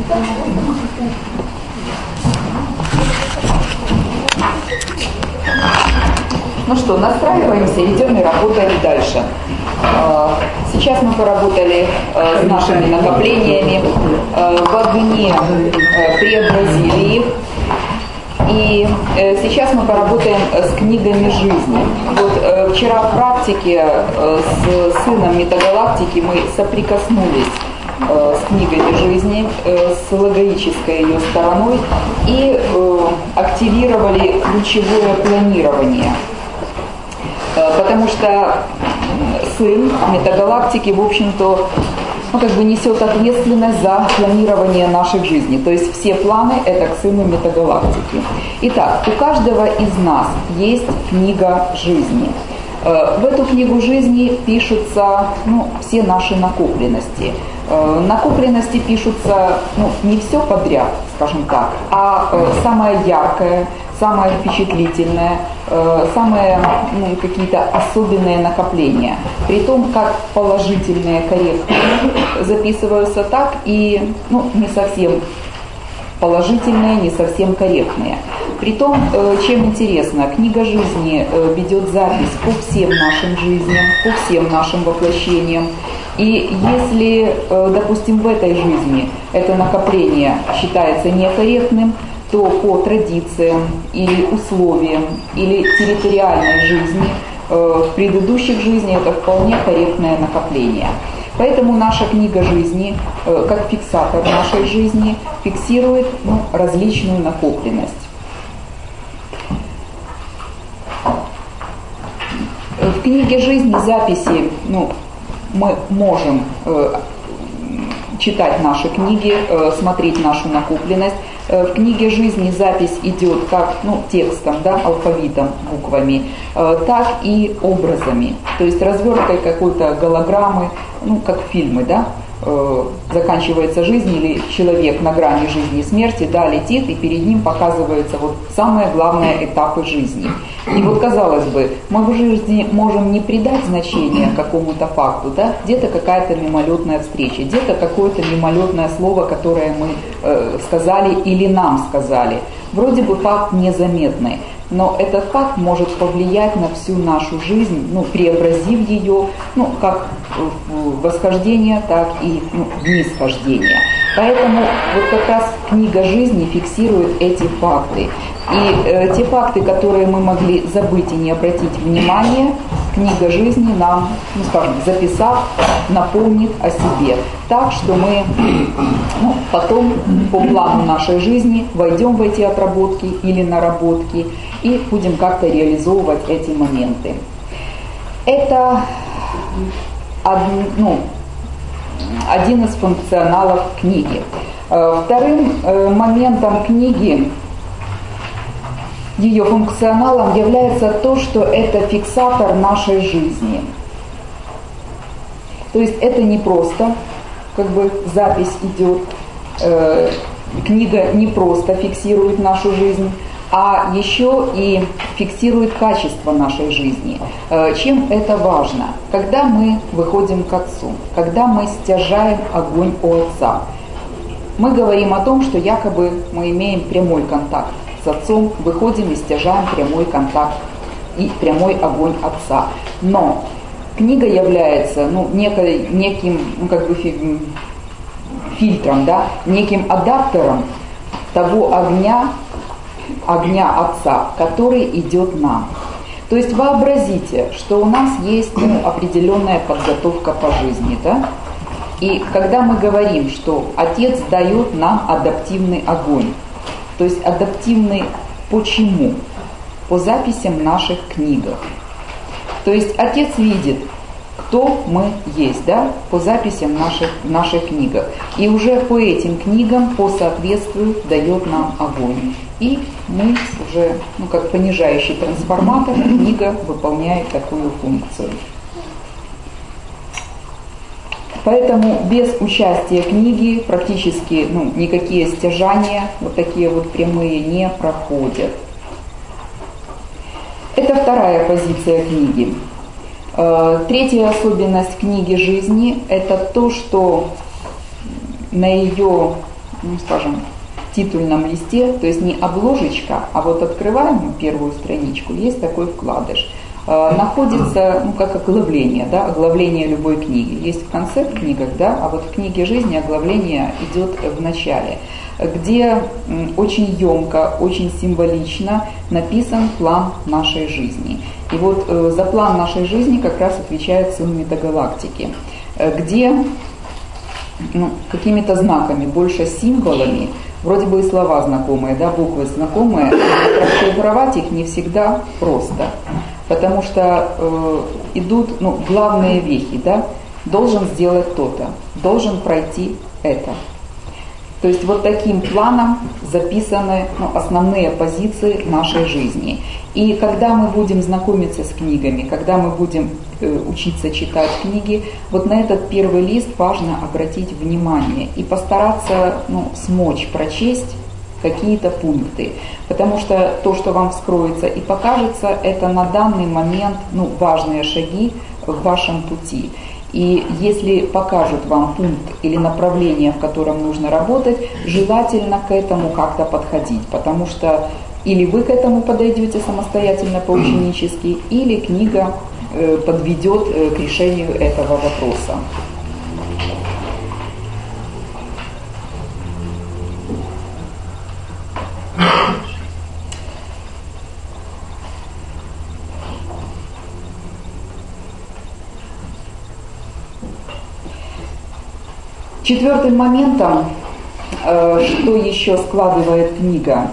Ну что, настраиваемся, идем и работаем дальше. Сейчас мы поработали с нашими накоплениями, в огне преобразили их. И сейчас мы поработаем с книгами жизни. Вот вчера в практике с сыном Метагалактики мы соприкоснулись с книгами жизни, с логоической ее стороной и активировали ключевое планирование. Потому что сын Метагалактики, в общем-то, несет ответственность за планирование нашей жизни. То есть все планы – это к сыну Метагалактики. Итак, у каждого из нас есть книга жизни. В эту книгу жизни пишутся все наши накопленности. Накопленности пишутся не все подряд, скажем так, а самое яркое, самое впечатлительное, самые какие-то особенные накопления. Притом как положительные, корректные записываются, так и не совсем положительные, не совсем корректные. Притом, чем интересно, книга жизни ведет запись по всем нашим жизням, по всем нашим воплощениям. И если, допустим, в этой жизни это накопление считается некорректным, то по традициям или условиям, или территориальной жизни в предыдущих жизнях это вполне корректное накопление. Поэтому наша книга жизни, как фиксатор нашей жизни, фиксирует различную накопленность. В книге жизни записи мы можем читать наши книги, смотреть нашу накопленность. В книге жизни запись идет как текстом, алфавитом, буквами, так и образами. То есть разверткой какой-то голограммы, как фильмы, заканчивается жизнь или человек на грани жизни и смерти, летит, и перед ним показываются самые главные этапы жизни. И казалось бы, мы в жизни можем не придать значения какому-то факту, где-то какая-то мимолетная встреча, где-то какое-то мимолетное слово, которое мы сказали или нам сказали. Вроде бы факт незаметный, но этот факт может повлиять на всю нашу жизнь, преобразив ее, как в восхождение, так и в нисхождение. Поэтому как раз книга жизни фиксирует эти факты. И те факты, которые мы могли забыть и не обратить внимания, книга жизни нам, записав, напомнит о себе. Так что мы потом по плану нашей жизни войдем в эти отработки или наработки и будем как-то реализовывать эти моменты. Это один из функционалов книги. Вторым моментом книги, ее функционалом является то, что это фиксатор нашей жизни. То есть это не просто запись идет, книга не просто фиксирует нашу жизнь, а еще и фиксирует качество нашей жизни. Чем это важно? Когда мы выходим к Отцу, когда мы стяжаем огонь у Отца, мы говорим о том, что якобы мы имеем прямой контакт с Отцом, выходим и стяжаем прямой контакт и прямой огонь Отца. Но книга является неким фильтром, неким адаптером того огня Отца, который идет нам. То есть вообразите, что у нас есть определенная подготовка по жизни, и когда мы говорим, что Отец дает нам адаптивный огонь, то есть адаптивный почему? По записям в наших книгах. То есть Отец видит, кто мы есть, по записям в наших книгах. И уже по этим книгам, по соответствию, дает нам огонь. И мы уже, как понижающий трансформатор, книга выполняет такую функцию. Поэтому без участия книги практически никакие стяжания, такие прямые, не проходят. Это вторая позиция книги. Третья особенность книги жизни – это то, что на ее скажем, титульном листе, то есть не обложечка, а вот открываем первую страничку, есть такой вкладыш. Находится, как оглавление, да, оглавление любой книги. Есть в конце в книгах, да, а вот в книге жизни оглавление идет в начале, где очень емко, очень символично написан план нашей жизни. И вот за план нашей жизни как раз отвечает сын метагалактики, где какими-то знаками, больше символами, вроде бы и слова знакомые, да, буквы знакомые, расшифровать их не всегда просто, потому что идут главные вехи, да, должен сделать то-то, должен пройти это. То есть вот таким планом записаны основные позиции нашей жизни. И когда мы будем знакомиться с книгами, когда мы будем учиться читать книги, вот на этот первый лист важно обратить внимание и постараться смочь прочесть какие-то пункты. Потому что то, что вам вскроется и покажется, это на данный момент важные шаги в вашем пути. И если покажут вам пункт или направление, в котором нужно работать, желательно к этому как-то подходить, потому что или вы к этому подойдете самостоятельно поученически, или книга подведет к решению этого вопроса. Четвертым моментом, что еще складывает книга,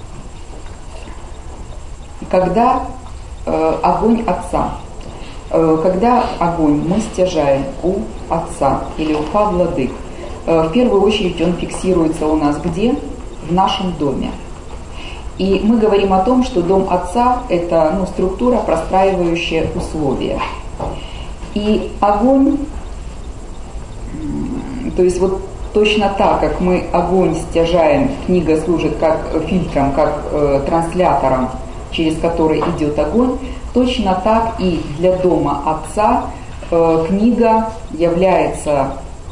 когда огонь Отца, когда огонь мы стяжаем у Отца или у Владык, в первую очередь он фиксируется у нас где? В нашем доме. И мы говорим о том, что дом Отца – это структура, простраивающая условия. И огонь, то есть вот точно так, как мы огонь стяжаем, книга служит как фильтром, как транслятором, через который идет огонь, точно так и для дома Отца книга является,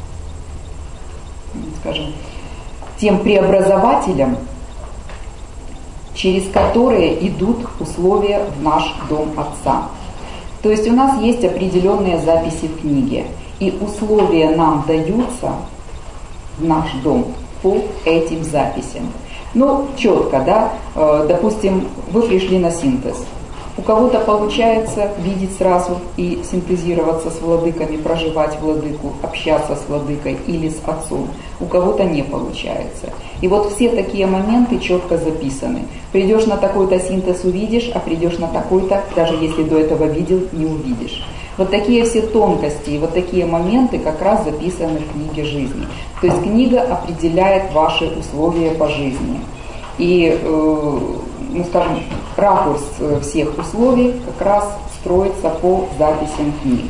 скажем, тем преобразователем, через которые идут условия в наш дом Отца. То есть у нас есть определенные записи в книге, и условия нам даются в наш дом по этим записям. Четко, да, допустим, вы пришли на синтез. У кого-то получается видеть сразу и синтезироваться с владыками, проживать владыку, общаться с владыкой или с отцом. У кого-то не получается. И вот все такие моменты четко записаны. Придешь на такой-то синтез — увидишь, а придешь на такой-то, даже если до этого видел, не увидишь. Вот такие все тонкости и вот такие моменты как раз записаны в книге жизни. То есть книга определяет ваши условия по жизни. И, скажем, ракурс всех условий как раз строится по записям книг.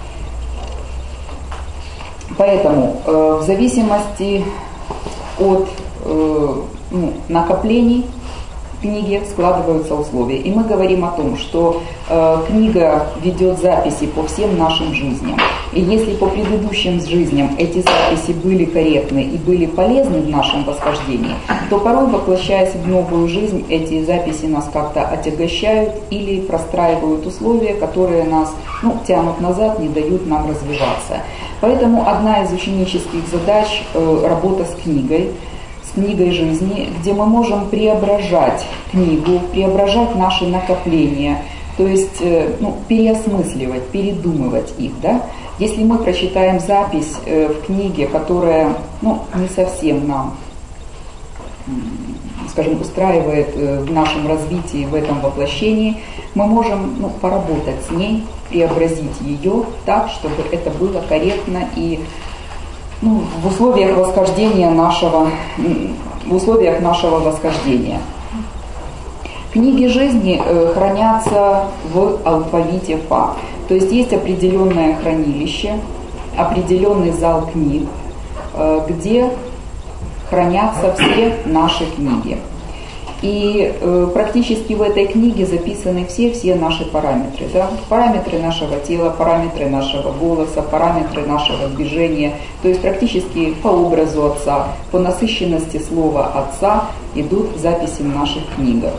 Поэтому в зависимости от накоплений в книге складываются условия. И мы говорим о том, что книга ведет записи по всем нашим жизням. И если по предыдущим жизням эти записи были корректны и были полезны в нашем восхождении, то порой, воплощаясь в новую жизнь, эти записи нас как-то отягощают или простраивают условия, которые нас тянут назад, не дают нам развиваться. Поэтому одна из ученических задач – работа с книгой жизни, где мы можем преображать книгу, преображать наши накопления, то есть переосмысливать, передумывать их. Да? Если мы прочитаем запись в книге, которая не совсем нам, скажем, устраивает в нашем развитии, в этом воплощении, мы можем поработать с ней, преобразить ее так, чтобы это было корректно и в условиях нашего восхождения. Книги жизни хранятся в алфавите Фа. То есть есть определенное хранилище, определенный зал книг, где хранятся все наши книги. И практически в этой книге записаны все наши параметры. Да? Параметры нашего тела, параметры нашего голоса, параметры нашего движения. То есть практически по образу Отца, по насыщенности слова Отца идут записи в наших книгах.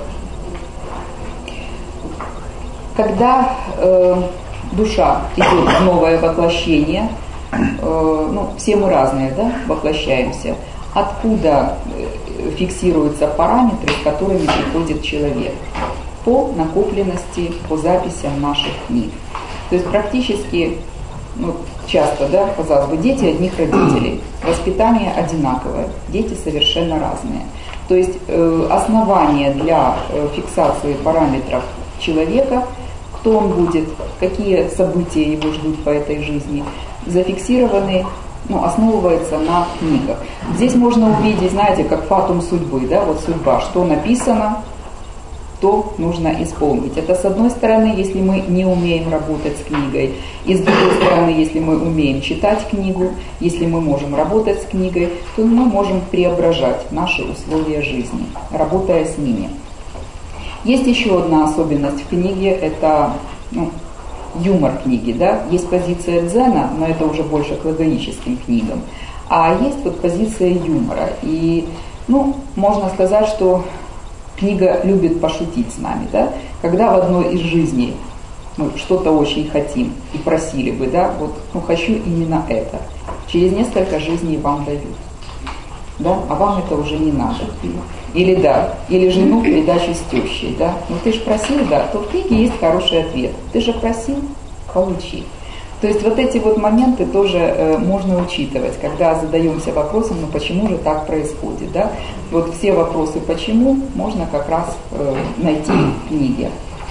Когда душа идет в новое воплощение, все мы разные, да, воплощаемся, откуда фиксируются параметры, с которыми приходит человек? По накопленности, по записям наших книг. То есть практически, часто, да, казалось бы, дети одних родителей, воспитание одинаковое, дети совершенно разные. То есть основания для фиксации параметров человека, кто он будет, какие события его ждут по этой жизни, зафиксированы, основывается на книгах. Здесь можно увидеть, знаете, как фатум судьбы, да, вот судьба, что написано, то нужно исполнить. Это с одной стороны, если мы не умеем работать с книгой, и с другой стороны, если мы умеем читать книгу, если мы можем работать с книгой, то мы можем преображать наши условия жизни, работая с ними. Есть еще одна особенность в книге, это юмор книги, да, есть позиция дзена, но это уже больше к логоическим книгам, а есть вот позиция юмора. И, можно сказать, что книга любит пошутить с нами, да, когда в одной из жизней мы что-то очень хотим и просили бы, да, хочу именно это, через несколько жизней вам дают, да, а вам это уже не надо. Или жену передачу с тещей, да. Ты же просил, да, то в книге есть хороший ответ. Ты же просил, получи. То есть вот эти вот моменты тоже можно учитывать, когда задаемся вопросом, почему же так происходит, да. Вот все вопросы почему можно как раз найти в книге.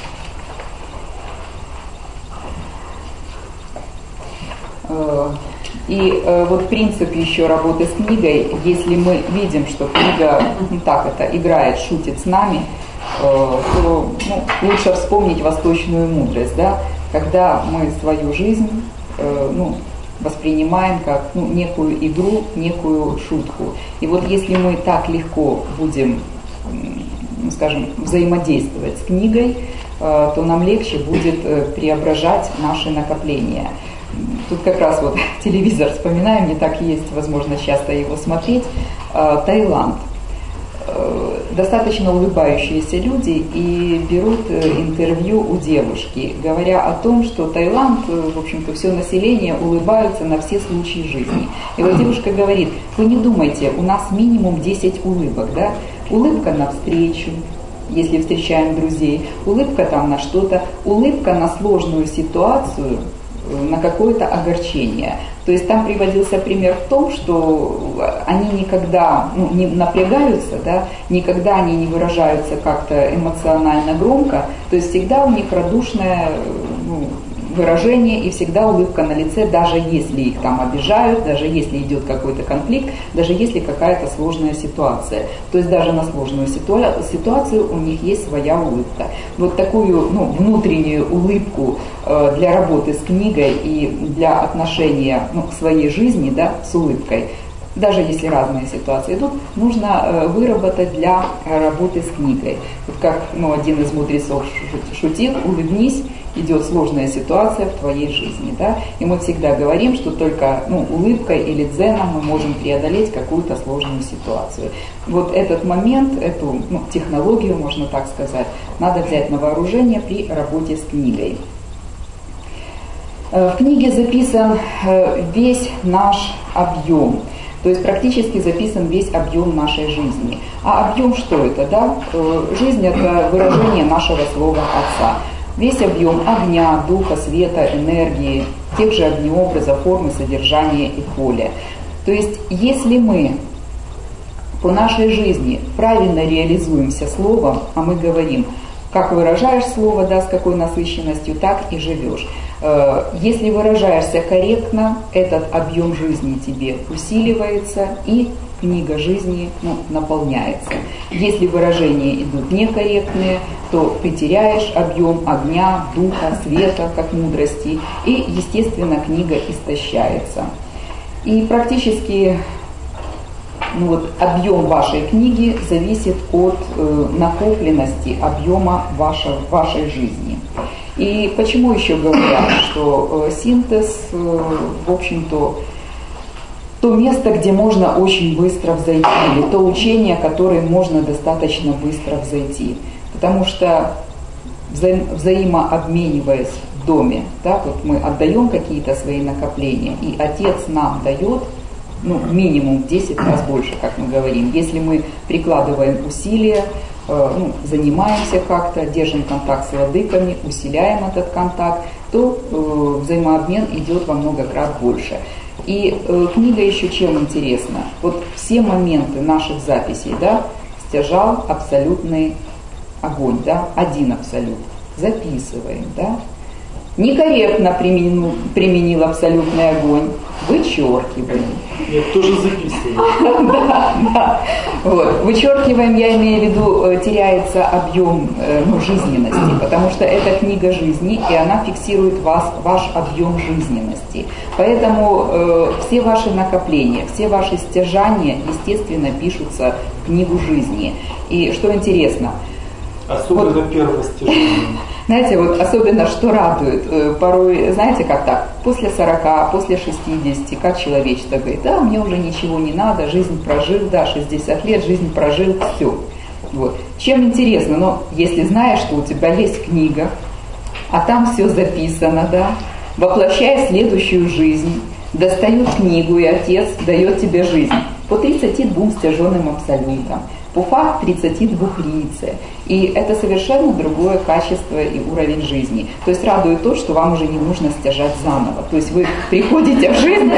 И вот принцип еще работы с книгой, если мы видим, что книга играет, шутит с нами, то лучше вспомнить восточную мудрость, да, когда мы свою жизнь воспринимаем как некую игру, некую шутку. И вот если мы так легко будем, взаимодействовать с книгой, то нам легче будет преображать наши накопления. Тут как раз вот телевизор вспоминаем, не так есть возможность часто его смотреть. Таиланд. Достаточно улыбающиеся люди и берут интервью у девушки, говоря о том, что Таиланд, в общем-то, все население улыбаются на все случаи жизни. И вот девушка говорит: вы не думайте, у нас минимум 10 улыбок, да? Улыбка навстречу, если встречаем друзей, улыбка там на что-то, улыбка на сложную ситуацию, на какое-то огорчение. То есть там приводился пример в том, что они никогда не напрягаются, да, никогда они не выражаются как-то эмоционально громко, то есть всегда у них радушное выражение и всегда улыбка на лице, даже если их там обижают, даже если идет какой-то конфликт, даже если какая-то сложная ситуация. То есть даже на сложную ситуацию у них есть своя улыбка. Вот такую внутреннюю улыбку для работы с книгой и для отношения к своей жизни, да, с улыбкой, даже если разные ситуации идут, нужно выработать для работы с книгой. Вот как один из мудрецов шутил: улыбнись, идет сложная ситуация в твоей жизни, да? И мы всегда говорим, что только улыбкой или дзеном мы можем преодолеть какую-то сложную ситуацию. Вот этот момент, эту технологию, можно так сказать, надо взять на вооружение при работе с книгой. В книге записан весь наш объем. То есть практически записан весь объем нашей жизни. А объем что это? Да? Жизнь – это выражение нашего слова Отца. Весь объем огня, духа, света, энергии, тех же огнеобразов, формы, содержания и поля. То есть если мы по нашей жизни правильно реализуемся словом, а мы говорим, как выражаешь слово, да, с какой насыщенностью, так и живешь. Если выражаешься корректно, этот объем жизни тебе усиливается и книга жизни наполняется. Если выражения идут некорректные, то ты теряешь объем огня, духа, света, как мудрости, и, естественно, книга истощается. И практически объем вашей книги зависит от накопленности объема вашей жизни. И почему еще говорят, что синтез, в общем-то, то место, где можно очень быстро взойти, или то учение, которое можно достаточно быстро взойти. Потому что взаимообмениваясь в доме, да, вот мы отдаем какие-то свои накопления, и Отец нам дает минимум в 10 раз больше, как мы говорим. Если мы прикладываем усилия, занимаемся как-то, держим контакт с владыками, усиляем этот контакт, то взаимообмен идет во много крат больше. И книга еще чем интересна? Вот все моменты наших записей, да, стяжал абсолютный огонь, да, один абсолют. Записываем, да. Некорректно применил абсолютный огонь, вычеркиваем. Нет, тоже записываем. Да. Вот. Вычеркиваем, я имею в виду, теряется объем жизненности, потому что это книга жизни, и она фиксирует ваш объем жизненности. Поэтому все ваши накопления, все ваши стяжания, естественно, пишутся в книгу жизни. И что интересно, особенно первое стяжание. Знаете, вот особенно что радует, порой, знаете, как так, после 40, после 60, как человечество говорит, да, мне уже ничего не надо, жизнь прожил, да, 60 лет, жизнь прожил, все. Вот. Чем интересно, но если знаешь, что у тебя есть книга, а там все записано, да, воплощая следующую жизнь, достают книгу, и Отец дает тебе жизнь по 32 стяженным абсолютам, по факту 32 лице. И это совершенно другое качество и уровень жизни. То есть радует то, что вам уже не нужно стяжать заново. То есть вы приходите в жизнь,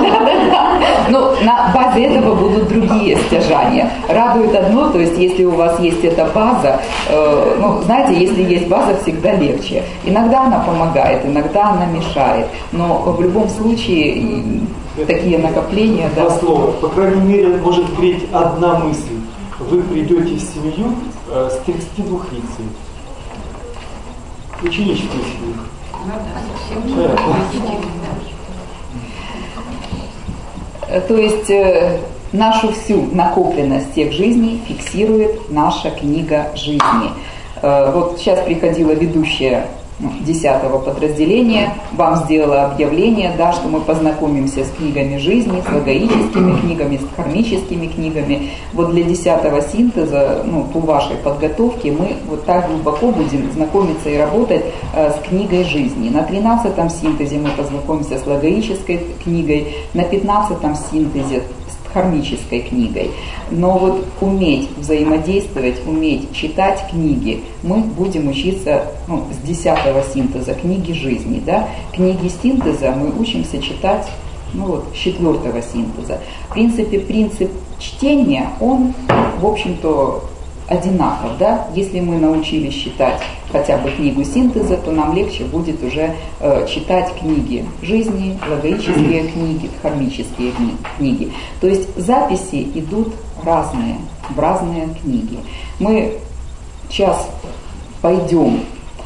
но на базе этого будут другие стяжания. Радует одно, то есть если у вас есть эта база, знаете, если есть база, всегда легче. Иногда она помогает, иногда она мешает. Но в любом случае такие накопления... Два слова. По крайней мере, может греть одна мысль. Вы придете в семью с 32 лицей. Ученическую семью. То есть нашу всю накопленность всех жизней фиксирует наша книга жизни. Вот сейчас приходила ведущая 10-го подразделения, вам сделала объявление, да, что мы познакомимся с книгами жизни, с логоическими книгами, с кармическими книгами. Вот для 10-го синтеза, по вашей подготовке, мы вот так глубоко будем знакомиться и работать с книгой жизни. На 13-м синтезе мы познакомимся с логоической книгой, на 15-м синтезе с кармической книгой. Но вот уметь взаимодействовать, уметь читать книги, мы будем учиться с 10-го синтеза, книги жизни. Да? Книги синтеза мы учимся читать с 4-го синтеза. В принципе, принцип чтения, он, в общем-то, одинаков. Да? Если мы научились читать хотя бы книгу синтеза, то нам легче будет уже читать книги жизни, логоические книги, дхармические книги. То есть записи идут разные, в разные книги. Мы сейчас пойдем,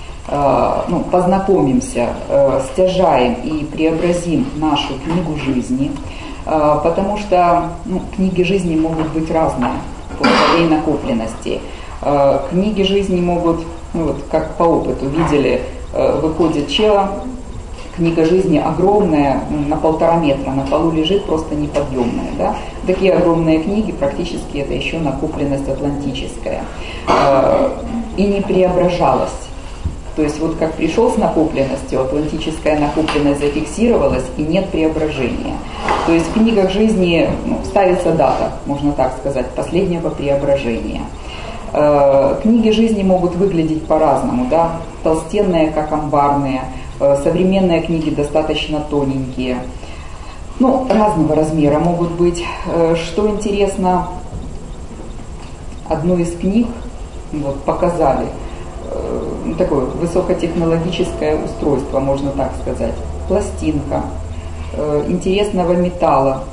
познакомимся, стяжаем и преобразим нашу книгу жизни, потому что книги жизни могут быть разные по своей накопленности. Книги жизни могут, как по опыту видели, выходит чел, книга жизни огромная, на 1,5 метра, на полу лежит, просто неподъемная. Да? Такие огромные книги, практически это еще накопленность атлантическая. И не преображалась. То есть вот как пришел с накопленностью, атлантическая накопленность зафиксировалась, и нет преображения. То есть в книгах жизни ставится дата, можно так сказать, последнего преображения. Книги жизни могут выглядеть по-разному, да? Толстенные, как амбарные, современные книги достаточно тоненькие. Разного размера могут быть. Что интересно, одну из книг показали, такое высокотехнологическое устройство, можно так сказать. Пластинка интересного металла,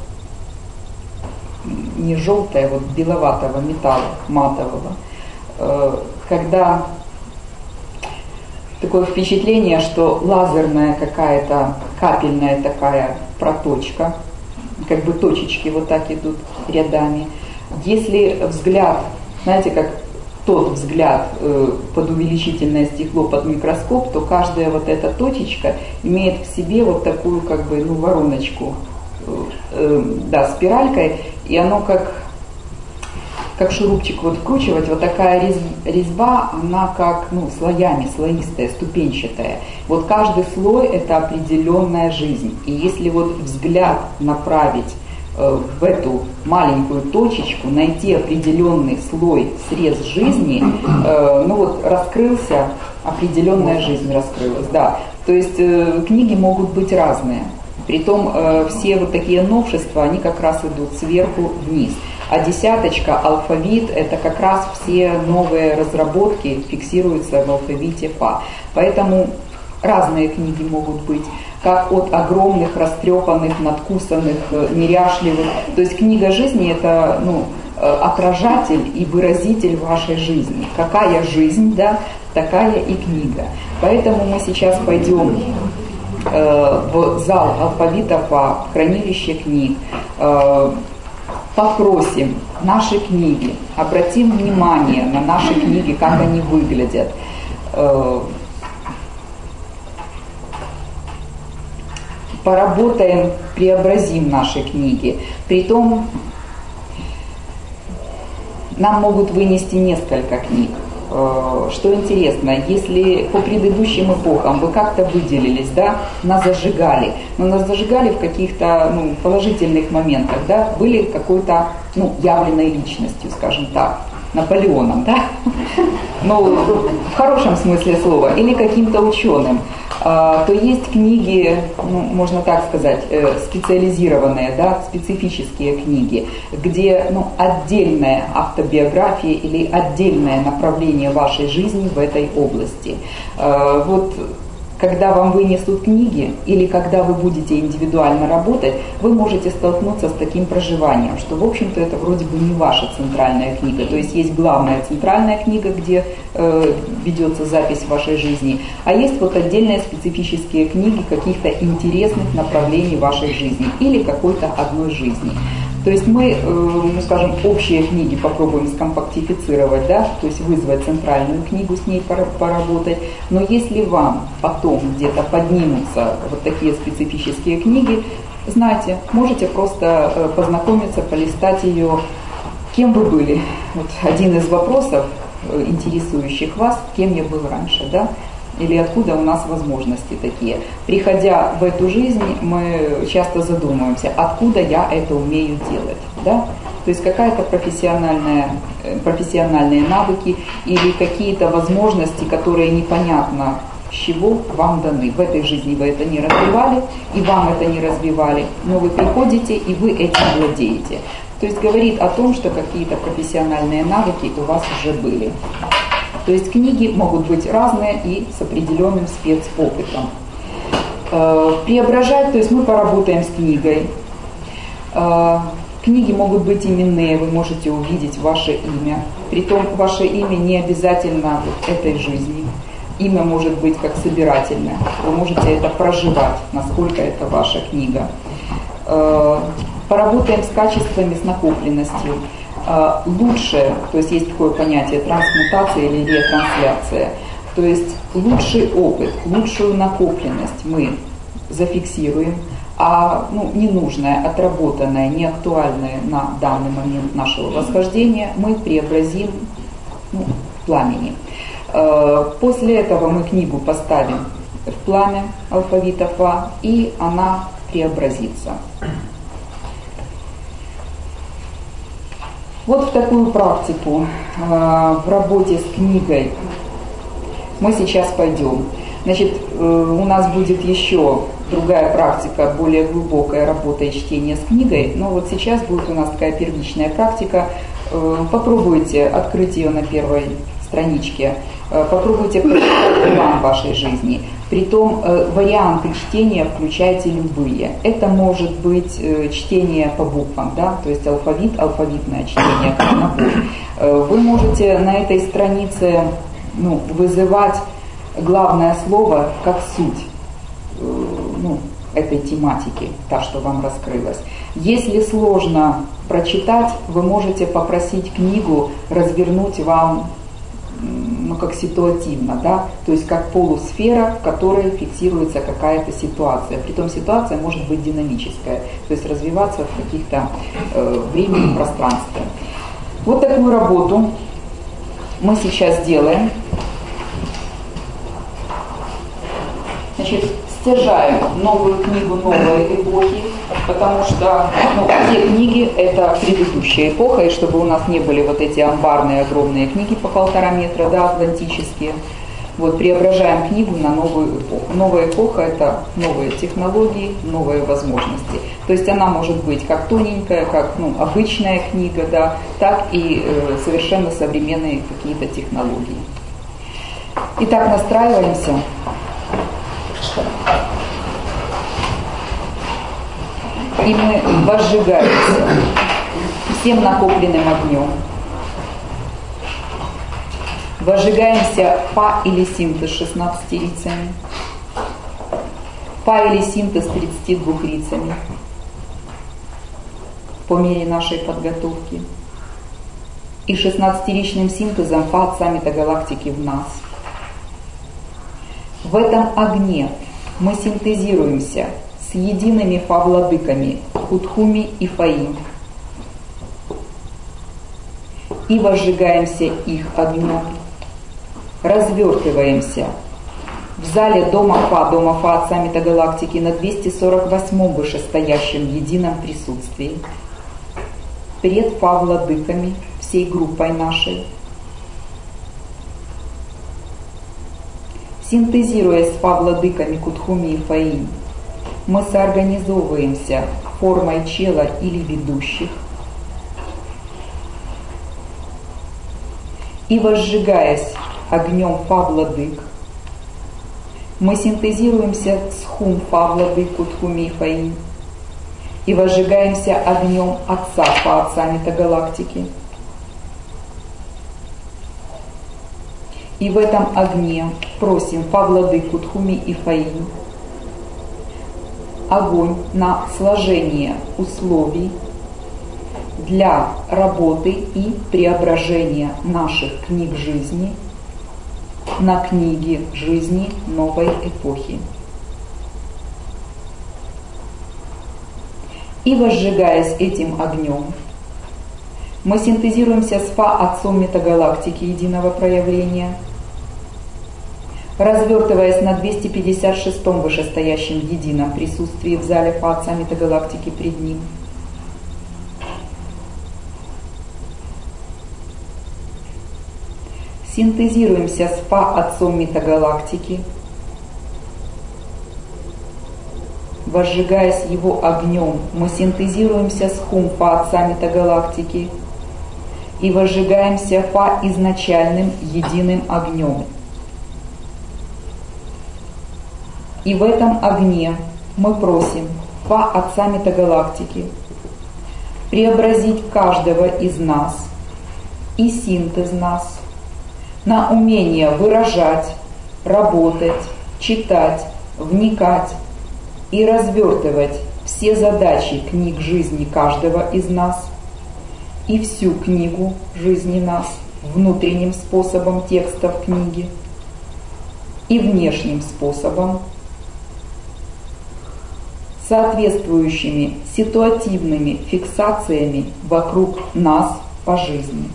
не желтая, беловатого металла, матового. Когда такое впечатление, что лазерная какая-то капельная такая проточка, как бы точечки вот так идут рядами. Если взгляд, знаете, как тот взгляд под увеличительное стекло, под микроскоп, то каждая вот эта точечка имеет в себе вот такую как бы, ну, вороночку, да, спиралькой, и оно как шурупчик вот вкручивать, вот такая резьба, она как, ну, слоями, слоистая, ступенчатая. Вот каждый слой — это определенная жизнь. И если вот взгляд направить в эту маленькую точечку, найти определенный слой, срез жизни, ну вот раскрылся, определенная жизнь раскрылась, да. То есть книги могут быть разные. Притом все вот такие новшества, они как раз идут сверху вниз. А десяточка, алфавит, это как раз все новые разработки фиксируются в алфавите ФА. Поэтому разные книги могут быть, как от огромных, растрепанных, надкусанных, неряшливых. То есть книга жизни — это, ну, отражатель и выразитель вашей жизни. Какая жизнь, да, такая и книга. Поэтому мы сейчас пойдем в зал алфавита ФА, в хранилище книг, попросим наши книги, обратим внимание на наши книги, как они выглядят. Поработаем, преобразим наши книги. Притом нам могут вынести несколько книг. Что интересно, если по предыдущим эпохам вы как-то выделились, да, нас зажигали, но нас зажигали в каких-то, ну, положительных моментах, да, были какой-то, ну, явленной личностью, скажем так, Наполеоном, да, ну, в хорошем смысле слова, или каким-то ученым, то есть книги, ну, можно так сказать, специализированные, да, специфические книги, где, ну, отдельная автобиография или отдельное направление вашей жизни в этой области. Вот когда вам вынесут книги или когда вы будете индивидуально работать, вы можете столкнуться с таким проживанием, что, в общем-то, это вроде бы не ваша центральная книга. То есть есть главная центральная книга, где ведется запись вашей жизни, а есть вот отдельные специфические книги каких-то интересных направлений вашей жизни или какой-то одной жизни. То есть мы, ну, скажем, общие книги попробуем скомпактифицировать, да, то есть вызвать центральную книгу, с ней поработать. Но если вам потом где-то поднимутся вот такие специфические книги, знаете, можете просто познакомиться, полистать ее, кем вы были. Вот один из вопросов, интересующих вас, кем я был раньше, да? Или откуда у нас возможности такие. Приходя в эту жизнь, мы часто задумываемся, откуда я это умею делать. Да? То есть какая-то профессиональные навыки или какие-то возможности, которые непонятно с чего вам даны. В этой жизни вы это не развивали, и вам это не развивали, но вы приходите, и вы этим владеете. То есть говорит о том, что какие-то профессиональные навыки у вас уже были. То есть книги могут быть разные и с определенным спецопытом. Преображать, то есть мы поработаем с книгой. Книги могут быть именные, вы можете увидеть ваше имя. Притом ваше имя не обязательно вот этой жизни. Имя может быть как собирательное. Вы можете это проживать, насколько это ваша книга. Поработаем с качествами, с накопленностью. Лучше, то есть есть такое понятие трансмутация или ретрансляция, то есть лучший опыт, лучшую накопленность мы зафиксируем, а ненужное, отработанное, неактуальное на данный момент нашего восхождения мы преобразим в пламени. После этого мы книгу поставим в пламя алфавита ФА, и она преобразится. Вот в такую практику в работе с книгой мы сейчас пойдем. Значит, у нас будет еще другая практика, более глубокая работа и чтение с книгой. Но вот сейчас будет у нас такая первичная практика. Попробуйте открыть ее на первой страничке. Попробуйте прочитать план вашей жизни. Притом варианты чтения включайте любые. Это может быть чтение по буквам, да, то есть алфавит, алфавитное чтение, как набор. Вы можете на этой странице вызывать главное слово как суть. этой тематики, та, что вам раскрылась. Если сложно прочитать, вы можете попросить книгу развернуть вам, как ситуативно, да, то есть как полусфера, в которой фиксируется какая-то ситуация. Притом ситуация может быть динамическая, то есть развиваться в каких-то времени и пространстве. Вот такую работу мы сейчас делаем. Значит, стяжаем новую книгу новой эпохи, потому что все книги это предыдущая эпоха, и чтобы у нас не были вот эти амбарные огромные книги по 1,5 метра, да, атлантические, вот преображаем книгу на новую эпоху. Новая эпоха это новые технологии, новые возможности. То есть она может быть как тоненькая, как обычная книга, да, так и совершенно современные какие-то технологии. Итак, настраиваемся. И мы возжигаемся всем накопленным огнем. Возжигаемся фа или синтез 16 рицами. Фа или синтез 32 рицами. По мере нашей подготовки. И 16-ричным синтезом фа отца метагалактики в нас. В этом огне мы синтезируемся с едиными фа-владыками Кутхуми и Фаим и возжигаемся их огнем, развертываемся в зале дома Фа Отца Метагалактики на 248-м вышестоящем едином присутствии пред Фа-владыками всей группой нашей. Синтезируя с Фа-владыками Кутхуми и Фаим, мы соорганизовываемся формой чела или ведущих и возжигаясь огнем Фа-владык, мы синтезируемся с Хум Фа-владык Кутхуми и Фаим и возжигаемся огнем Отца Фа Отца Метагалактики. И в этом огне просим Фа-владык Кутхуми и Фаим огонь на сложение условий для работы и преображения наших книг жизни на книги жизни новой эпохи. И возжигаясь этим огнем, мы синтезируемся с Фа Отцом Метагалактики единого проявления, развертываясь на 256-м вышестоящем едином присутствии в зале Фа Отца Метагалактики пред ним. Синтезируемся с Фа Отцом Метагалактики, возжигаясь его огнем, мы синтезируемся с Хум Фа Отца Метагалактики и возжигаемся Фа изначальным единым огнем. И в этом огне мы просим Фа Отца Метагалактики преобразить каждого из нас и синтез нас на умение выражать, работать, читать, вникать и развертывать все задачи книг жизни каждого из нас и всю книгу жизни нас внутренним способом текстов книги и внешним способом, соответствующими ситуативными фиксациями вокруг нас по жизни.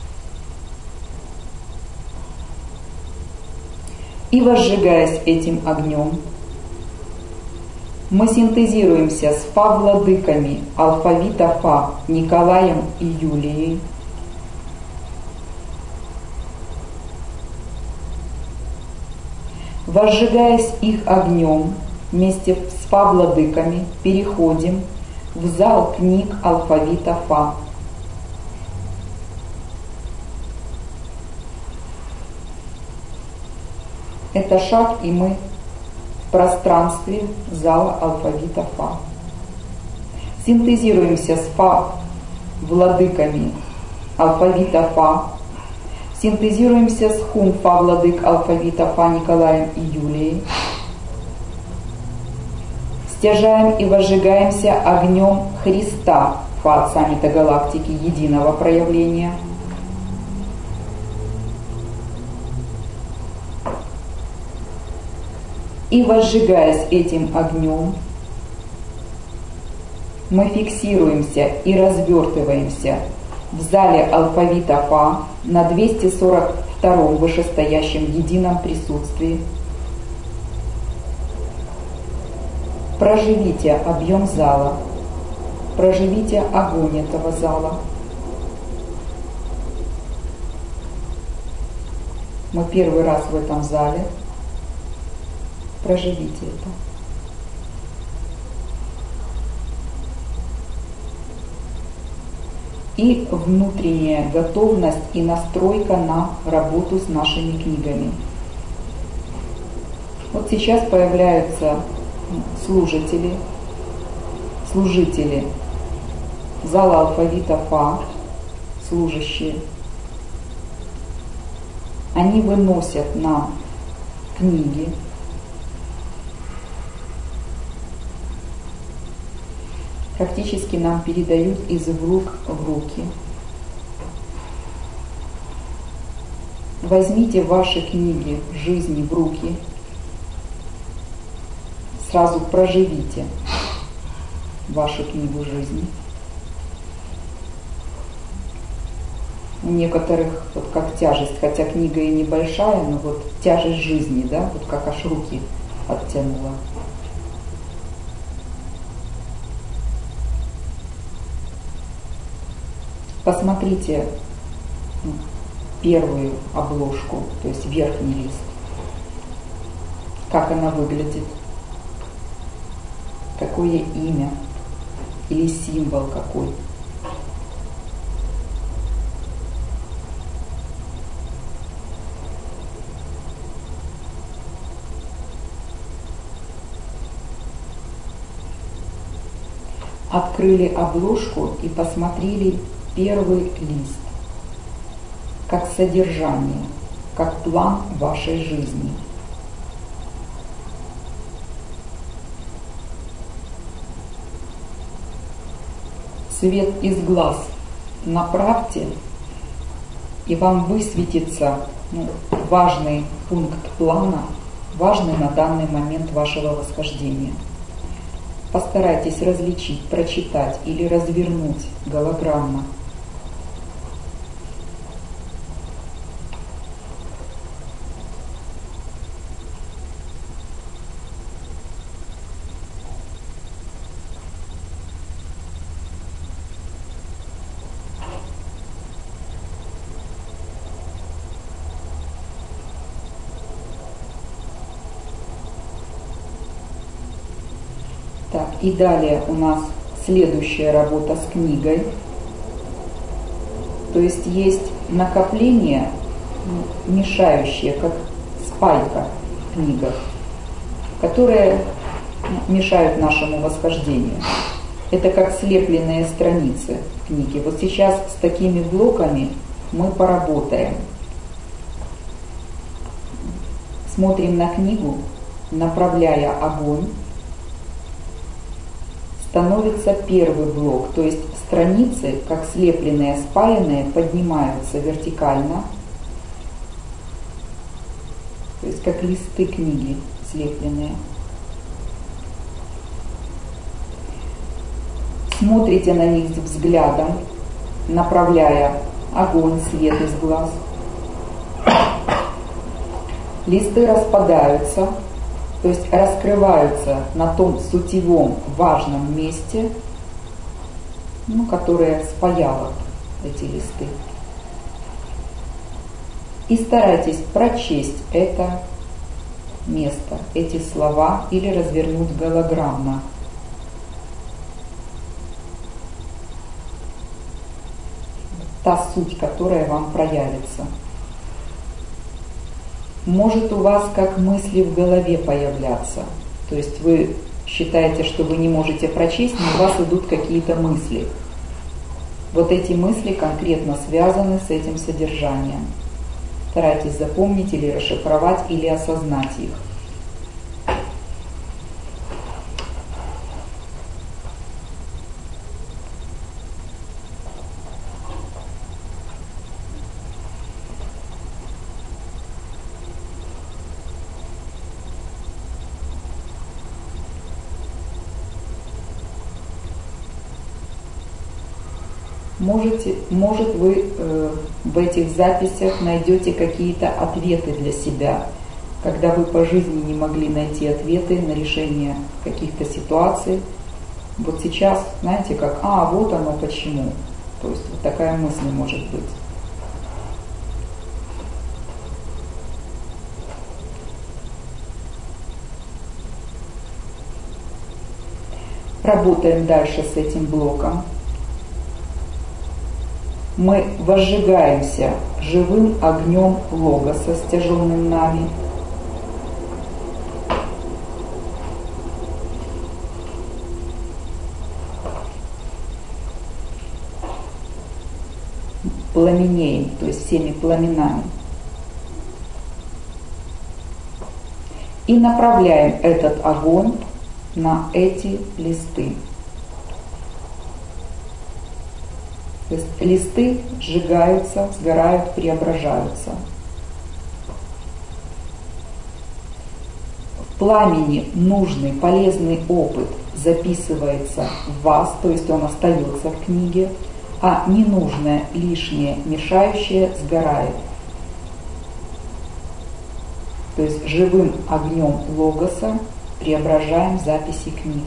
И возжигаясь этим огнем, мы синтезируемся с Фа-владыками алфавита Фа Николаем и Юлией, возжигаясь их огнем, вместе с Фа-владыками переходим в зал книг алфавита Фа. Это шаг, и мы в пространстве зала алфавита Фа. Синтезируемся с Фа-владыками алфавита Фа. Синтезируемся с Хум Фа-владык алфавита Фа Николаем и Юлией. стяжаем и возжигаемся огнем Христа, Фа саммита галактики единого проявления. И возжигаясь этим огнем, мы фиксируемся и развертываемся в зале алфавита Фа на 242-м вышестоящем едином присутствии. Проживите объем зала, проживите огонь этого зала. Мы первый раз в этом зале. Проживите это. И внутренняя готовность и настройка на работу с нашими книгами. Вот сейчас появляются служители зала алфавита Фа, служащие. Они выносят нам книги. Практически нам передают из рук в руки. Возьмите ваши книги жизни в руки. Сразу проживите вашу книгу жизни. У некоторых вот как тяжесть, хотя книга и небольшая, но вот тяжесть жизни, да, вот как аж руки оттянула. Посмотрите первую обложку, то есть верхний лист, как она выглядит, какое имя или символ какой. Открыли обложку и посмотрели первый лист, как содержание, как план вашей жизни. Свет из глаз направьте, и вам высветится важный пункт плана, важный на данный момент вашего восхождения. Постарайтесь различить, прочитать или развернуть голограммно. Так, и далее у нас следующая работа с книгой. То есть есть накопление, мешающее, как спайка в книгах, которые мешают нашему восхождению. Это как слепленные страницы в книге. Вот сейчас с такими блоками мы поработаем. Смотрим на книгу, направляя огонь. Становится первый блок, то есть страницы, как слепленные, спаянные, поднимаются вертикально, то есть как листы книги слепленные. Смотрите на них взглядом, направляя огонь, свет из глаз. Листы распадаются, то есть раскрываются на том сутевом важном месте, которое спаяло эти листы. И старайтесь прочесть это место, эти слова или развернуть голограммно. Та суть, которая вам проявится. Может у вас как мысли в голове появляться. То есть вы считаете, что вы не можете прочесть, но у вас идут какие-то мысли. Вот эти мысли конкретно связаны с этим содержанием. Старайтесь запомнить или расшифровать, или осознать их. Может вы в этих записях найдете какие-то ответы для себя, когда вы по жизни не могли найти ответы на решение каких-то ситуаций. Вот сейчас, знаете, как, вот оно почему. То есть вот такая мысль может быть. Работаем дальше с этим блоком. Мы возжигаемся живым огнем логоса, стяженным нами. Пламенеем, то есть всеми пламенами. И направляем этот огонь на эти листы. То есть листы сжигаются, сгорают, преображаются. В пламени нужный, полезный опыт записывается в вас, то есть он остается в книге, а ненужное, лишнее, мешающее сгорает. То есть живым огнем логоса преображаем записи книг.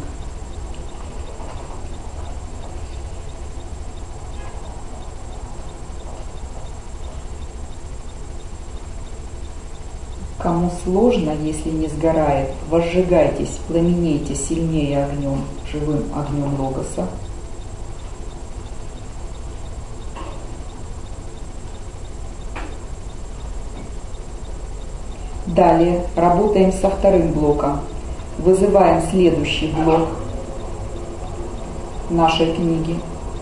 Кому сложно, если не сгорает, возжигайтесь, пламенейте сильнее огнем, живым огнем логоса. Далее работаем со вторым блоком. Вызываем следующий блок нашей книги.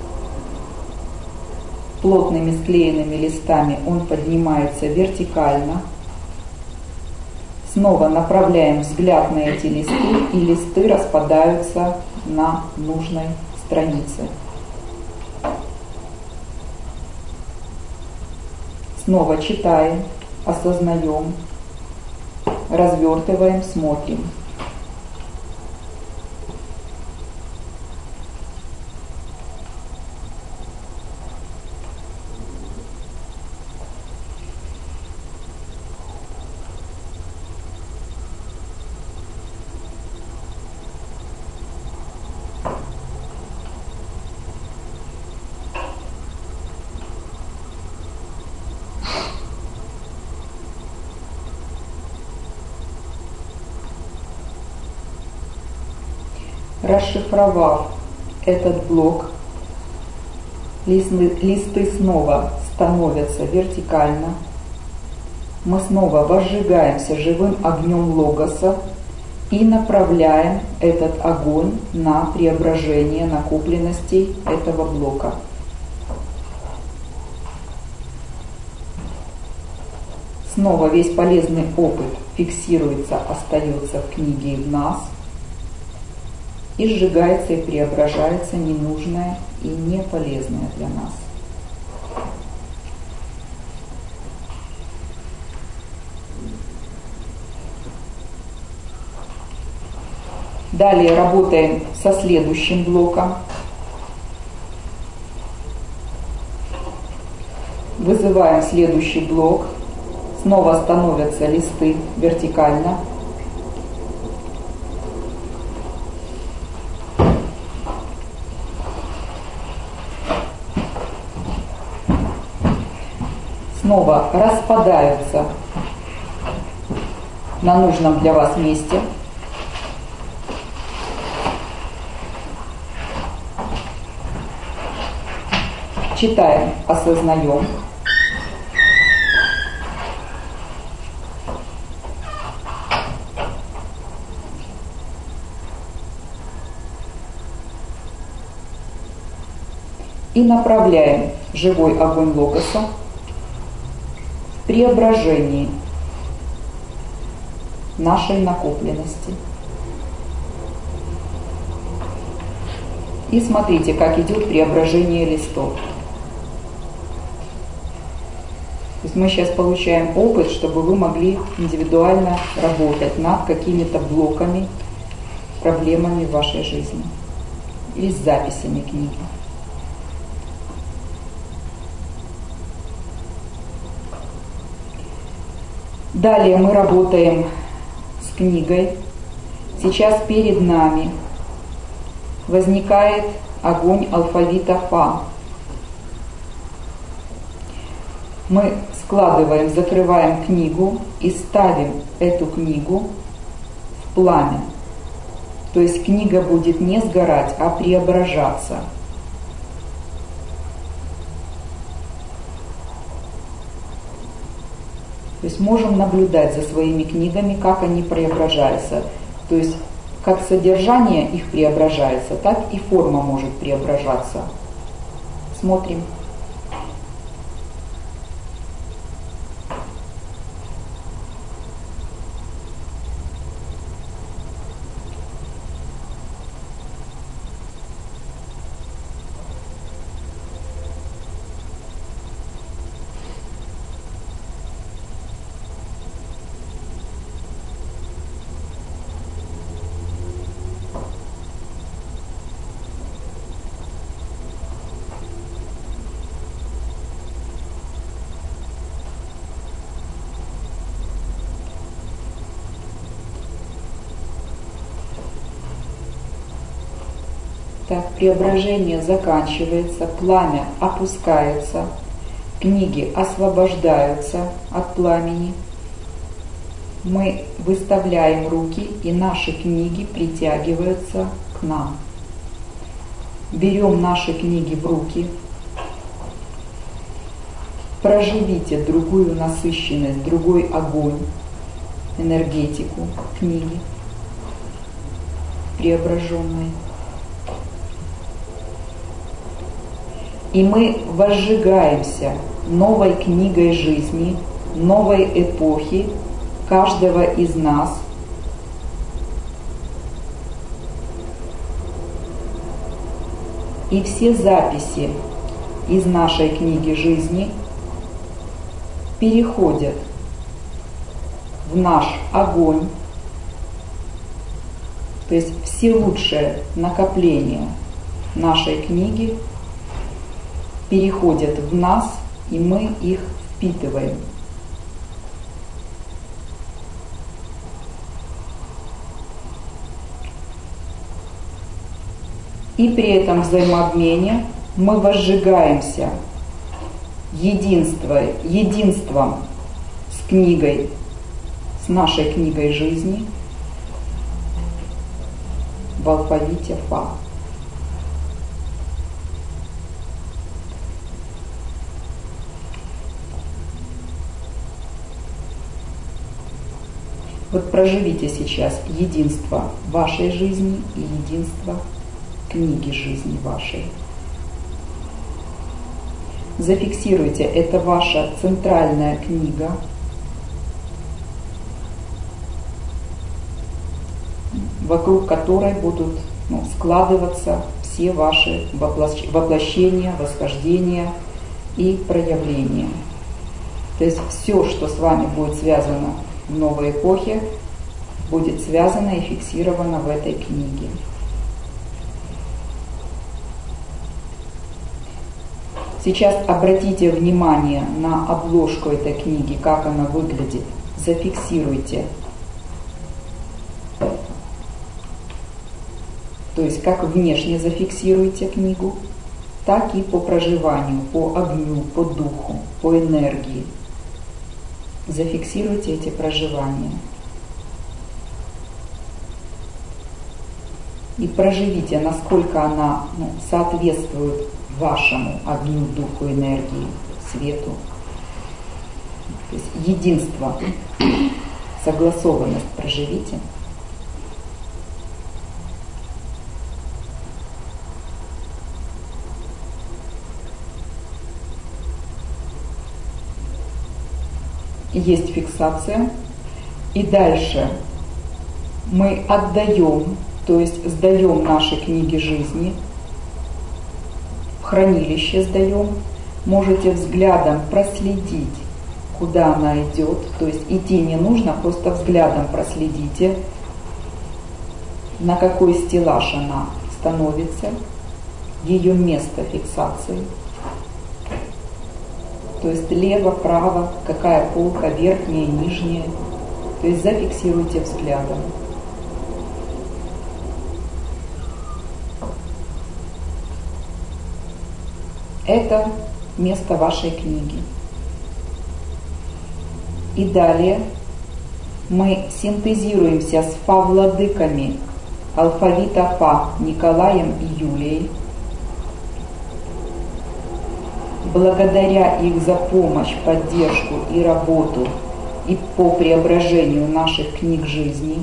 Плотными склеенными листами он поднимается вертикально. Снова направляем взгляд на эти листы, и листы распадаются на нужной странице. Снова читаем, осознаем, развертываем, смотрим. Расшифровав этот блок, листы снова становятся вертикально. Мы снова возжигаемся живым огнем логоса и направляем этот огонь на преображение накопленностей этого блока. Снова весь полезный опыт фиксируется, остается в книге и в нас. И сжигается и преображается ненужное и неполезное для нас. Далее работаем со следующим блоком. Вызываем следующий блок. Снова становятся листы вертикально. Снова распадаются на нужном для вас месте. Читаем, осознаем. И направляем живой огонь логоса в преображении нашей накопленности. И смотрите, как идет преображение листов. То есть мы сейчас получаем опыт, чтобы вы могли индивидуально работать над какими-то блоками, проблемами в вашей жизни или с записями книги. Далее мы работаем с книгой. Сейчас перед нами возникает огонь алфавита Фа. Мы складываем, закрываем книгу и ставим эту книгу в пламя. То есть книга будет не сгорать, а преображаться. То есть можем наблюдать за своими книгами, как они преображаются. То есть как содержание их преображается, так и форма может преображаться. Смотрим. Так, преображение заканчивается, пламя опускается, книги освобождаются от пламени. Мы выставляем руки, и наши книги притягиваются к нам. Берем наши книги в руки, проживите другую насыщенность, другой огонь, энергетику книги преображенной. И мы возжигаемся новой книгой жизни, новой эпохи каждого из нас. И все записи из нашей книги жизни переходят в наш огонь, то есть все лучшие накопления нашей книги переходят в нас, и мы их впитываем. И при этом взаимообмене мы возжигаемся единством с книгой, с нашей книгой жизни в алфавите Фа. Вот проживите сейчас единство вашей жизни и единство книги жизни вашей. Зафиксируйте, это ваша центральная книга. Вокруг которой будут складываться все ваши воплощения, восхождения и проявления. То есть все, что с вами будет связано в новой эпохе, будет связано и фиксировано в этой книге. Сейчас обратите внимание на обложку этой книги, как она выглядит. Зафиксируйте. То есть как внешне зафиксируйте книгу, так и по проживанию, по огню, по духу, по энергии. Зафиксируйте эти проживания. И проживите, насколько она соответствует вашему огню, духу, энергии, свету. То есть единство, согласованность проживите. Есть фиксация. И дальше мы отдаем, то есть сдаем наши книги жизни, в хранилище сдаем. Можете взглядом проследить, куда она идет. То есть идти не нужно, просто взглядом проследите, на какой стеллаж она становится, ее место фиксации. то есть лево, право, какая полка, верхняя, нижняя. То есть зафиксируйте взглядом. Это место вашей книги. И далее мы синтезируемся с фа-владыками алфавита Фа Николаем и Юлией. Благодаря их за помощь, поддержку и работу и по преображению наших книг жизни.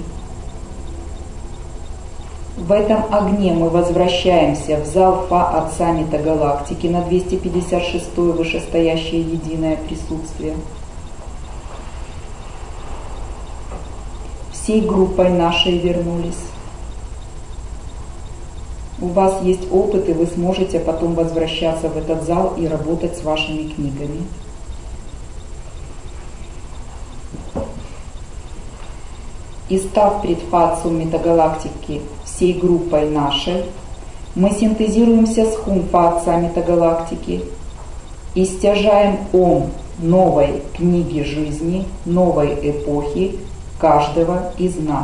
В этом огне мы возвращаемся в зал Фа от саммита галактики на 256-е вышестоящее единое присутствие. Всей группой нашей вернулись. У вас есть опыт, и вы сможете потом возвращаться в этот зал и работать с вашими книгами. И став пред Фа метагалактики всей группой нашей, мы синтезируемся с Хум Фа метагалактики и стяжаем Ом новой книги жизни, новой эпохи каждого из нас.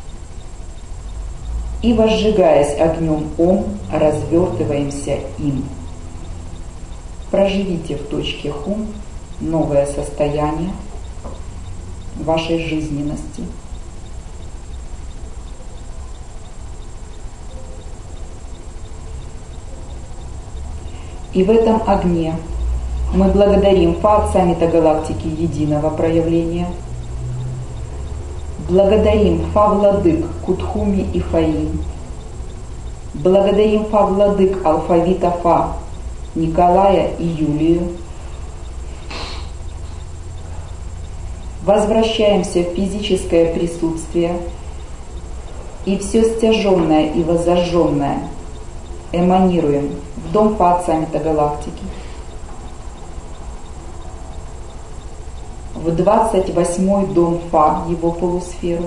И, возжигаясь огнем Ом, развертываемся им. Проживите в точке Хум новое состояние вашей жизненности. И в этом огне мы благодарим Фа Отца Метагалактики Единого Проявления, благодарим Фа Владык Кутхуми и Фаим, благодарим Фа Владык алфавита Фа Николая и Юлию, возвращаемся в физическое присутствие и все стяженное и воззажженное эманируем в дом Фа Отца Метагалактики, в 28-й дом Фа, его полусферу,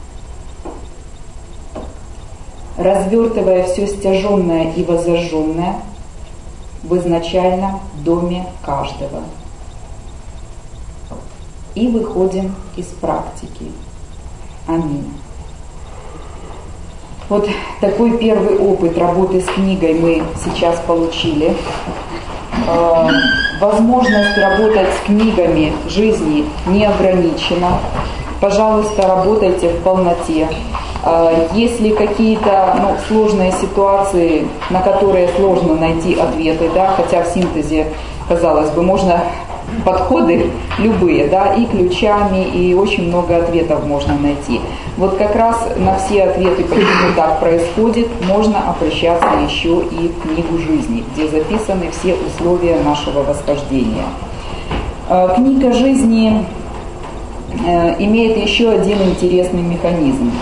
развертывая все стяженное и воззажженное в изначальном доме каждого. И выходим из практики. Аминь. Вот такой первый опыт работы с книгой мы сейчас получили. Возможность работать с книгами жизни не ограничена. Пожалуйста, работайте в полноте. Если какие-то сложные ситуации, на которые сложно найти ответы, да, хотя в синтезе, казалось бы, можно подходы любые, да, и ключами, и очень много ответов можно найти. Вот как раз на все ответы, почему так происходит, можно обращаться еще и в книгу жизни, где записаны все условия нашего восхождения. Книга жизни имеет еще один интересный механизм.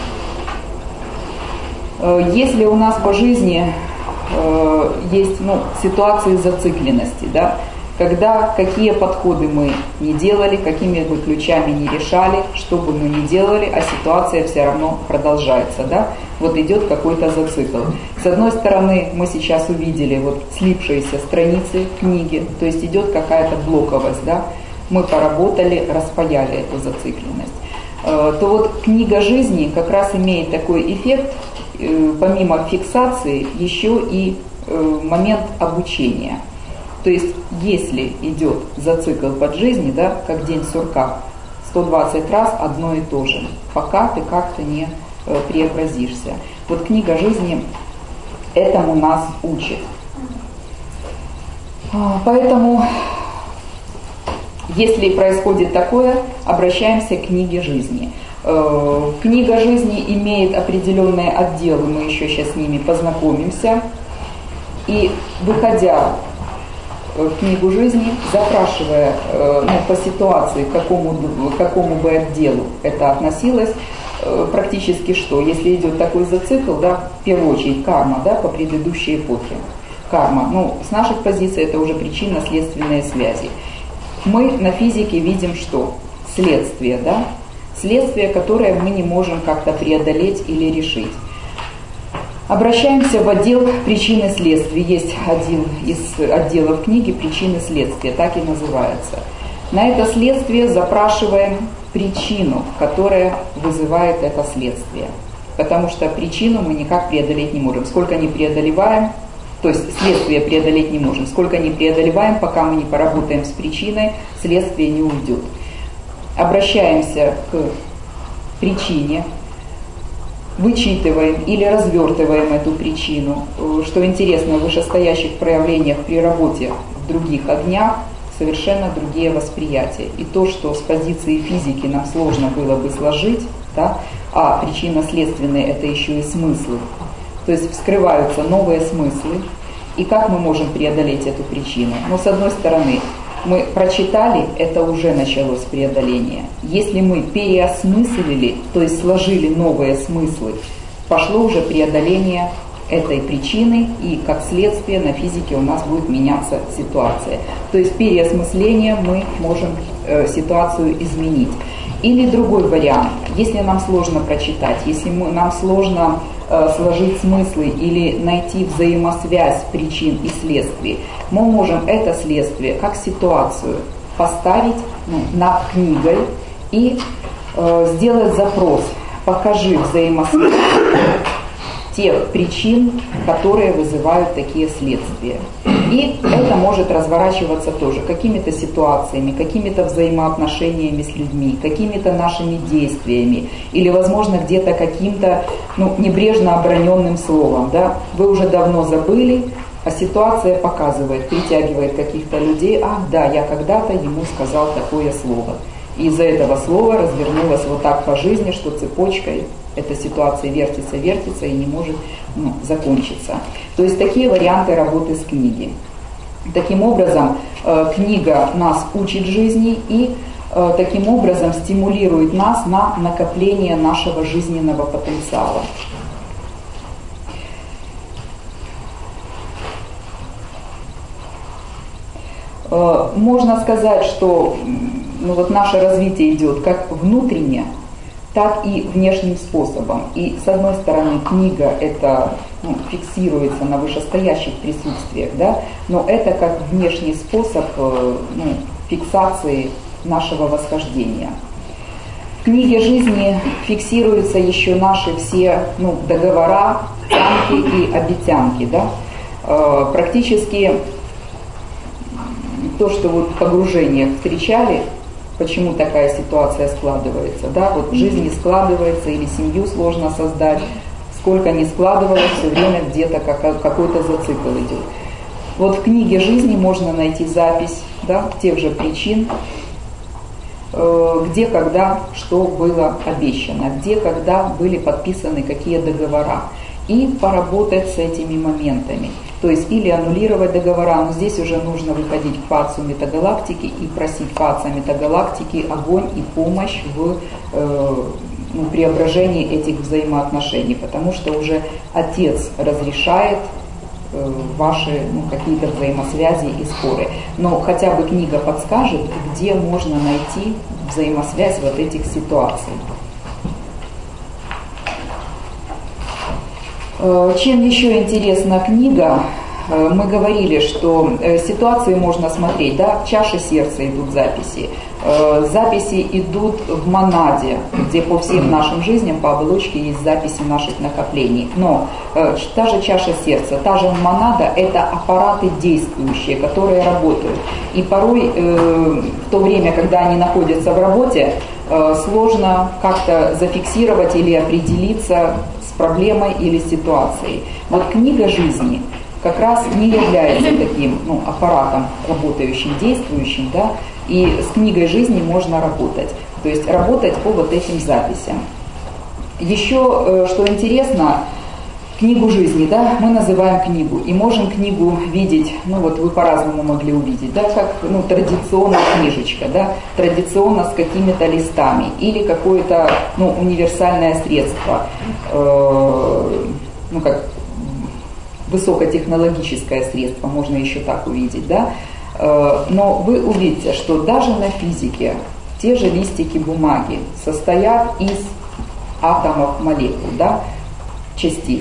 Если у нас по жизни есть ситуации зацикленности, да, когда какие подходы мы не делали, какими бы ключами не решали, что бы мы ни делали, а ситуация все равно продолжается, да? Вот идет какой-то зацикл. С одной стороны, мы сейчас увидели вот слипшиеся страницы книги, то есть идет какая-то блоковость, да? Мы поработали, распаяли эту зацикленность. То вот книга жизни как раз имеет такой эффект, помимо фиксации, еще и момент обучения. То есть, если идет зацикл под жизни, да, как день сурка, 120 раз одно и то же, пока ты как-то не преобразишься. Вот книга жизни этому нас учит. Поэтому, если происходит такое, обращаемся к книге жизни. Книга жизни имеет определенные отделы, мы еще сейчас с ними познакомимся. И выходя в книгу жизни, запрашивая по ситуации, к какому бы отделу это относилось, практически что, если идет такой зацикл, да, в первую очередь карма, да, по предыдущей эпохе. Карма, с нашей позиции это уже причинно-следственные связи. Мы на физике видим что? Следствие, да? Следствие, которое мы не можем как-то преодолеть или решить. Обращаемся в отдел причин и следствий. Есть один из отделов книги «Причины и следствия», так и называется. На это следствие запрашиваем причину, которая вызывает это следствие. Потому что причину мы никак преодолеть не можем. Сколько не преодолеваем, то есть следствие преодолеть не можем. Сколько не преодолеваем, пока мы не поработаем с причиной, следствие не уйдет. Обращаемся к причине, вычитываем или развертываем эту причину. Что интересно, в вышестоящих проявлениях при работе в других огнях совершенно другие восприятия. И то, что с позиции физики нам сложно было бы сложить, да, а причинно-следственные это еще и смыслы. То есть вскрываются новые смыслы. И как мы можем преодолеть эту причину? Ну, с одной стороны, мы прочитали, это уже началось преодоление. Если мы переосмыслили, то есть сложили новые смыслы, пошло уже преодоление этой причины, и как следствие на физике у нас будет меняться ситуация. То есть переосмыслением мы можем ситуацию изменить. Или другой вариант, если нам сложно прочитать, если нам сложно сложить смыслы или найти взаимосвязь причин и следствий, мы можем это следствие как ситуацию поставить над книгой и сделать запрос: покажи взаимосвязь тех причин, которые вызывают такие следствия. И это может разворачиваться тоже какими-то ситуациями, какими-то взаимоотношениями с людьми, какими-то нашими действиями, или, возможно, где-то каким-то небрежно оброненным словом. Да? Вы уже давно забыли, а ситуация показывает, притягивает каких-то людей: ах, да, я когда-то ему сказал такое слово. И из-за этого слова развернулась вот так по жизни, что цепочкой эта ситуация вертится и не может закончиться. То есть такие варианты работы с книгой. Таким образом, книга нас учит жизни и таким образом стимулирует нас на накопление нашего жизненного потенциала. Можно сказать, что наше развитие идет как внутренне, так и внешним способом. И с одной стороны, книга это фиксируется на вышестоящих присутствиях, да, но это как внешний способ фиксации нашего восхождения. В книге жизни фиксируются еще наши все договора, тянки и обетянки. Да. Практически то, что в погружениях встречали, почему такая ситуация складывается. Да? Вот жизнь не складывается, или семью сложно создать. Сколько ни складывалось, все время где-то какой-то зацикл идет. Вот в книге жизни можно найти запись, да, тех же причин, где, когда, что было обещано, где, когда были подписаны какие договора. И поработать с этими моментами. То есть или аннулировать договора, но здесь уже нужно выходить к фацу метагалактики и просить фаца метагалактики огонь и помощь в преображении этих взаимоотношений, потому что уже Отец разрешает ваши какие-то взаимосвязи и споры. Но хотя бы книга подскажет, где можно найти взаимосвязь вот этих ситуаций. Чем еще интересна книга? Мы говорили, что ситуации можно смотреть, да, в чаше сердца идут записи. Записи идут в монаде, где по всем нашим жизням по оболочке есть записи наших накоплений. Но та же чаша сердца, та же монада – это аппараты действующие, которые работают. И порой в то время, когда они находятся в работе, сложно как-то зафиксировать или определиться с проблемой или ситуацией. Вот книга жизни как раз не является таким аппаратом работающим, действующим, да, и с книгой жизни можно работать, то есть работать по вот этим записям. Еще, что интересно, книгу жизни, да, мы называем книгу, и можем книгу видеть, вы по-разному могли увидеть, да, как традиционная книжечка, да, традиционно с какими-то листами, или какое-то универсальное средство, как высокотехнологическое средство, можно еще так увидеть, да. Но вы увидите, что даже на физике те же листики бумаги состоят из атомов молекул, да, частиц.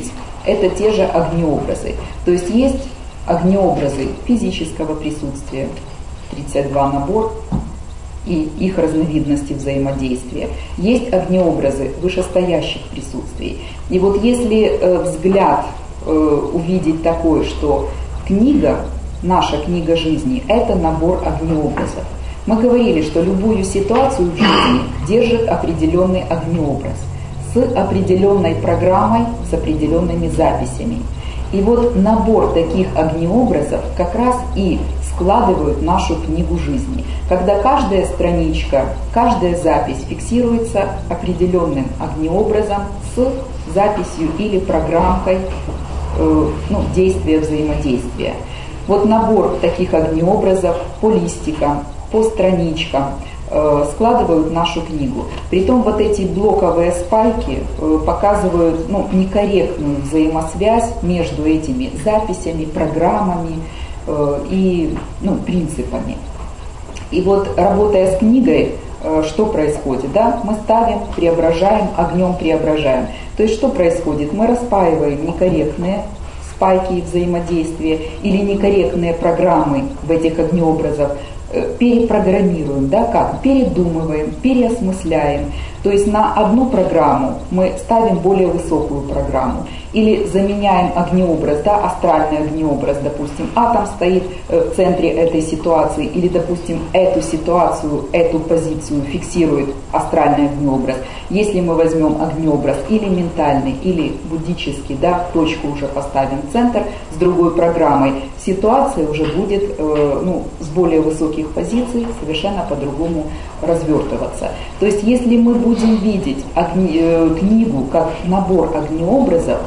это те же огнеобразы. То есть есть огнеобразы физического присутствия, 32 набор, и их разновидности взаимодействия. Есть огнеобразы вышестоящих присутствий. И вот если взгляд увидеть такой, что книга, наша книга жизни, это набор огнеобразов. Мы говорили, что любую ситуацию в жизни держит определенный огнеобраз с определенной программой, с определенными записями. И вот набор таких огнеобразов как раз и складывают нашу книгу жизни, когда каждая страничка, каждая запись фиксируется определенным огнеобразом с записью или программкой действия, взаимодействия. Вот набор таких огнеобразов по листикам, по страничкам складывают нашу книгу. Притом вот эти блоковые спайки показывают некорректную взаимосвязь между этими записями, программами и принципами. И вот работая с книгой, что происходит? Да? Мы ставим, преображаем, огнем преображаем. То есть что происходит? Мы распаиваем некорректные спайки и взаимодействия или некорректные программы в этих огнеобразах, перепрограммируем, да, как? Передумываем, переосмысляем. То есть на одну программу мы ставим более высокую программу. Или заменяем огнеобраз, да, астральный огнеобраз, допустим, атом стоит в центре этой ситуации, или, допустим, эту ситуацию, эту позицию фиксирует астральный огнеобраз. Если мы возьмем огнеобраз или ментальный, или буддический, да, точку уже поставим в центр с другой программой, ситуация уже будет с более высоких позиций совершенно по-другому развертываться. То есть если мы будем видеть книгу как набор огнеобразов,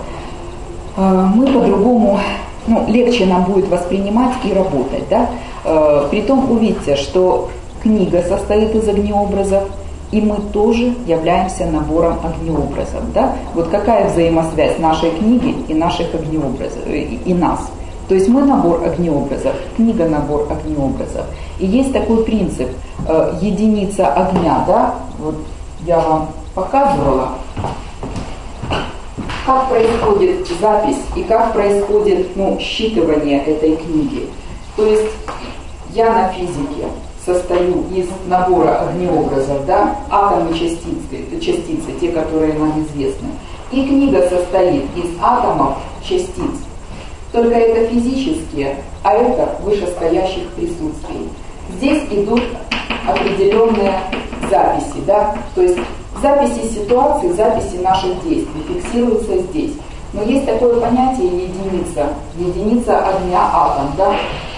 мы по-другому, легче нам будет воспринимать и работать. Да? Притом увидьте, что книга состоит из огнеобразов, и мы тоже являемся набором огнеобразов. Да? Вот какая взаимосвязь нашей книги и наших огнеобразов, и нас. То есть мы набор огнеобразов, книга набор огнеобразов. И есть такой принцип единица огня, да? Вот я вам показывала, как происходит запись и как происходит считывание этой книги. То есть я на физике состою из набора огнеобразов, да? Атомы, частицы, те, которые нам известны. И книга состоит из атомов, частиц. Только это физические, а это вышестоящих присутствий. Здесь идут определенные записи, да? То есть записи ситуации, записи наших действий фиксируются здесь. Но есть такое понятие единица огня, атом, да?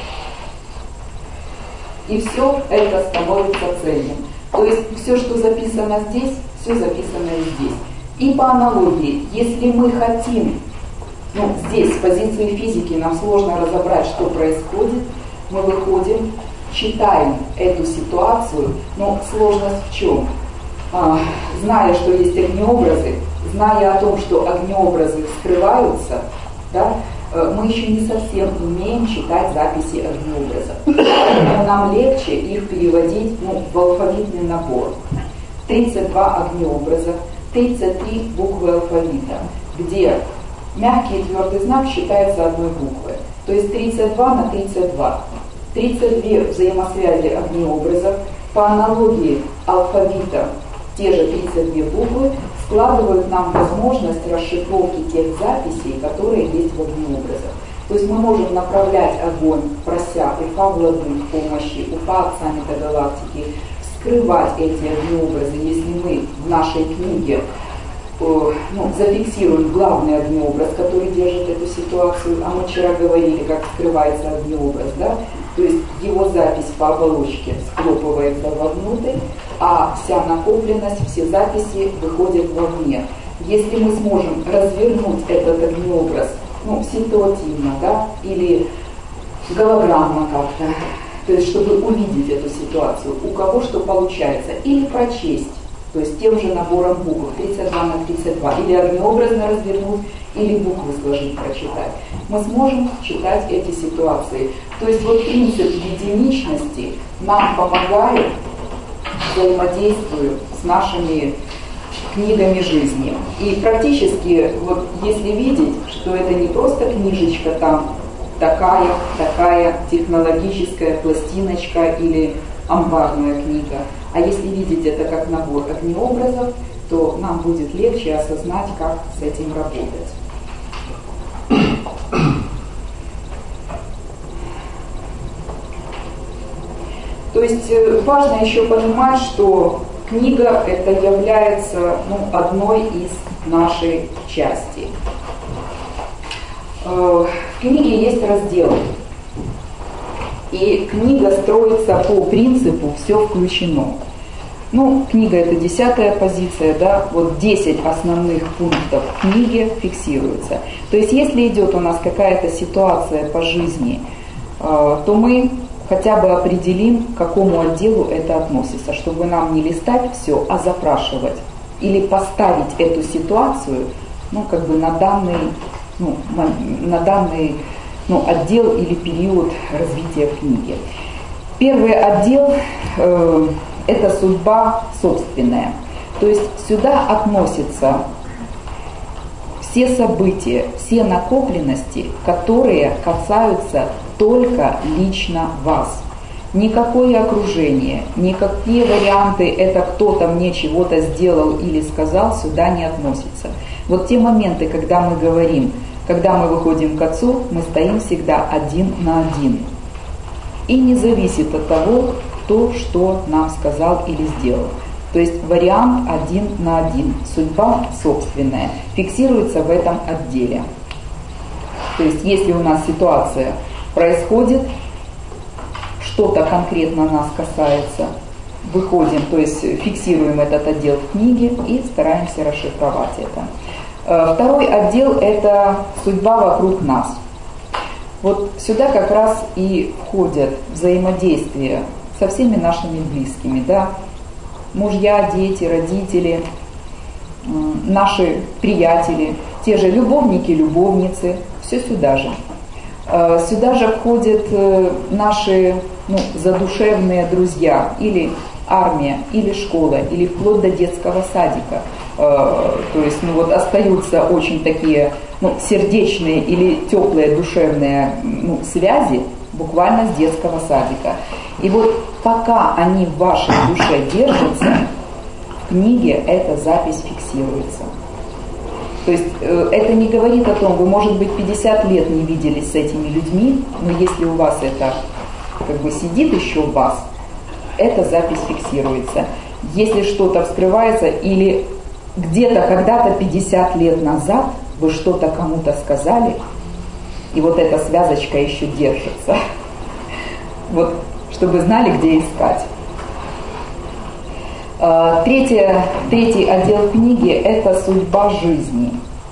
И все это становится цельным. То есть все, что записано здесь, все записано и здесь. И по аналогии, если мы хотим, здесь с позиции физики нам сложно разобрать, что происходит, мы выходим, читаем эту ситуацию, но сложность в чем? Зная, что есть огнеобразы, зная о том, что огнеобразы скрываются, да, мы еще не совсем умеем читать записи огнеобразов. Но нам легче их переводить в алфавитный набор. 32 огнеобраза, 33 буквы алфавита, где мягкий и твердый знак считается одной буквой. То есть 32 на 32. 32 взаимосвязи огнеобразов, по аналогии алфавита, те же 32 буквы, складывают нам возможность расшифровки тех записей, которые есть в огнеобразах. То есть мы можем направлять огонь, прося Уфа Владык помощи, Уфа Отца Метагалактики, вскрывать эти огнеобразы, если мы в нашей книге зафиксируем главный огнеобраз, который держит эту ситуацию, а мы вчера говорили, как скрывается огнеобраз, да? То есть его запись по оболочке схлопывается вовнутрь, а вся накопленность, все записи выходят вовне. Если мы сможем развернуть этот огнеобраз, ситуативно, да, или голограммно как-то, то есть чтобы увидеть эту ситуацию, у кого что получается, или прочесть, то есть тем же набором букв 32 на 32, или огнеобразно развернуть, или буквы сложить, прочитать, мы сможем читать эти ситуации. То есть вот принцип единичности нам помогает, взаимодействуя с нашими книгами жизни. И практически, вот если видеть, что это не просто книжечка там, такая технологическая пластиночка или амбарная книга, а если видеть это как набор огнеобразов, то нам будет легче осознать, как с этим работать. То есть важно еще понимать, что книга это является одной из нашей части. В книге есть разделы. И книга строится по принципу «все включено». Книга это 10-я позиция, да, вот 10 основных пунктов книги фиксируются. То есть если идет у нас какая-то ситуация по жизни, то мы хотя бы определим, к какому отделу это относится, чтобы нам не листать все, а запрашивать. Или поставить эту ситуацию на данный отдел или период развития книги. Первый отдел это судьба собственная. То есть сюда относятся все события, все накопленности, которые касаются только лично вас. Никакое окружение, никакие варианты, это кто-то мне чего-то сделал или сказал, сюда не относятся. Вот те моменты, когда мы говорим, когда мы выходим к Отцу, мы стоим всегда один на один. И не зависит от того, кто что нам сказал или сделал. То есть вариант один на один, судьба собственная, фиксируется в этом отделе. То есть если у нас ситуация происходит, что-то конкретно нас касается, выходим, то есть фиксируем этот отдел в книге и стараемся расшифровать это. Второй отдел – это судьба вокруг нас. Вот сюда как раз и входят взаимодействия со всеми нашими близкими, да, мужья, дети, родители, наши приятели, те же любовники, любовницы, все сюда же. Сюда же входят наши задушевные друзья, или армия, или школа, или вплоть до детского садика. То есть остаются очень такие сердечные или теплые душевные связи буквально с детского садика. И вот пока они в вашей душе держатся, в книге эта запись фиксируется. То есть это не говорит о том, вы, может быть, 50 лет не виделись с этими людьми, но если у вас это сидит еще в вас, эта запись фиксируется. Если что-то вскрывается или где-то когда-то 50 лет назад вы что-то кому-то сказали, и вот эта связочка еще держится. Вот, чтобы знали, где искать. Третий отдел книги – это судьба жизни.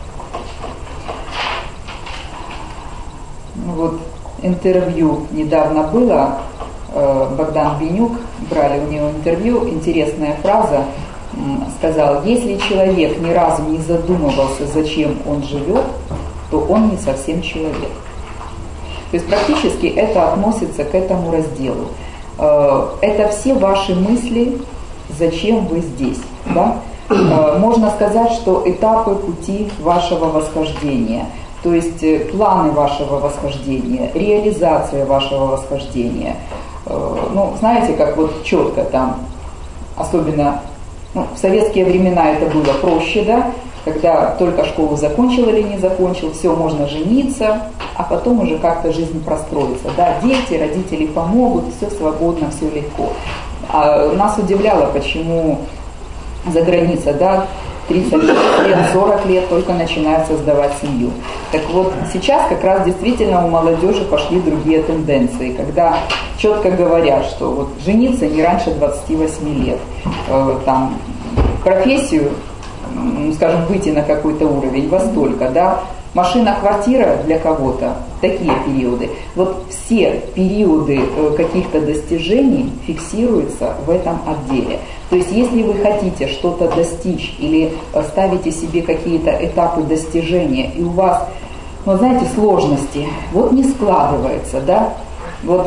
Вот интервью недавно было, Богдан Бенюк, брали у него интервью, интересная фраза, сказал: если человек ни разу не задумывался, зачем он живет, то он не совсем человек. То есть практически это относится к этому разделу. Это все ваши мысли, зачем вы здесь. Да? Можно сказать, что этапы пути вашего восхождения, то есть планы вашего восхождения, реализация вашего восхождения. Знаете, как вот четко там, особенно в советские времена это было проще, да? Когда только школу закончил или не закончил, все, можно жениться, а потом уже как-то жизнь простроится. Да, дети, родители помогут, все свободно, все легко. А нас удивляло, почему за границей, да, 36 лет, 40 лет только начинают создавать семью. Так вот, сейчас как раз действительно у молодежи пошли другие тенденции, когда четко говорят, что вот жениться не раньше 28 лет, там, профессию, скажем, выйти на какой-то уровень, во столько, да, машина, квартира для кого-то, такие периоды. Вот все периоды каких-то достижений фиксируются в этом отделе. То есть если вы хотите что-то достичь или ставите себе какие-то этапы достижения, и у вас, знаете, сложности, вот не складывается, да, вот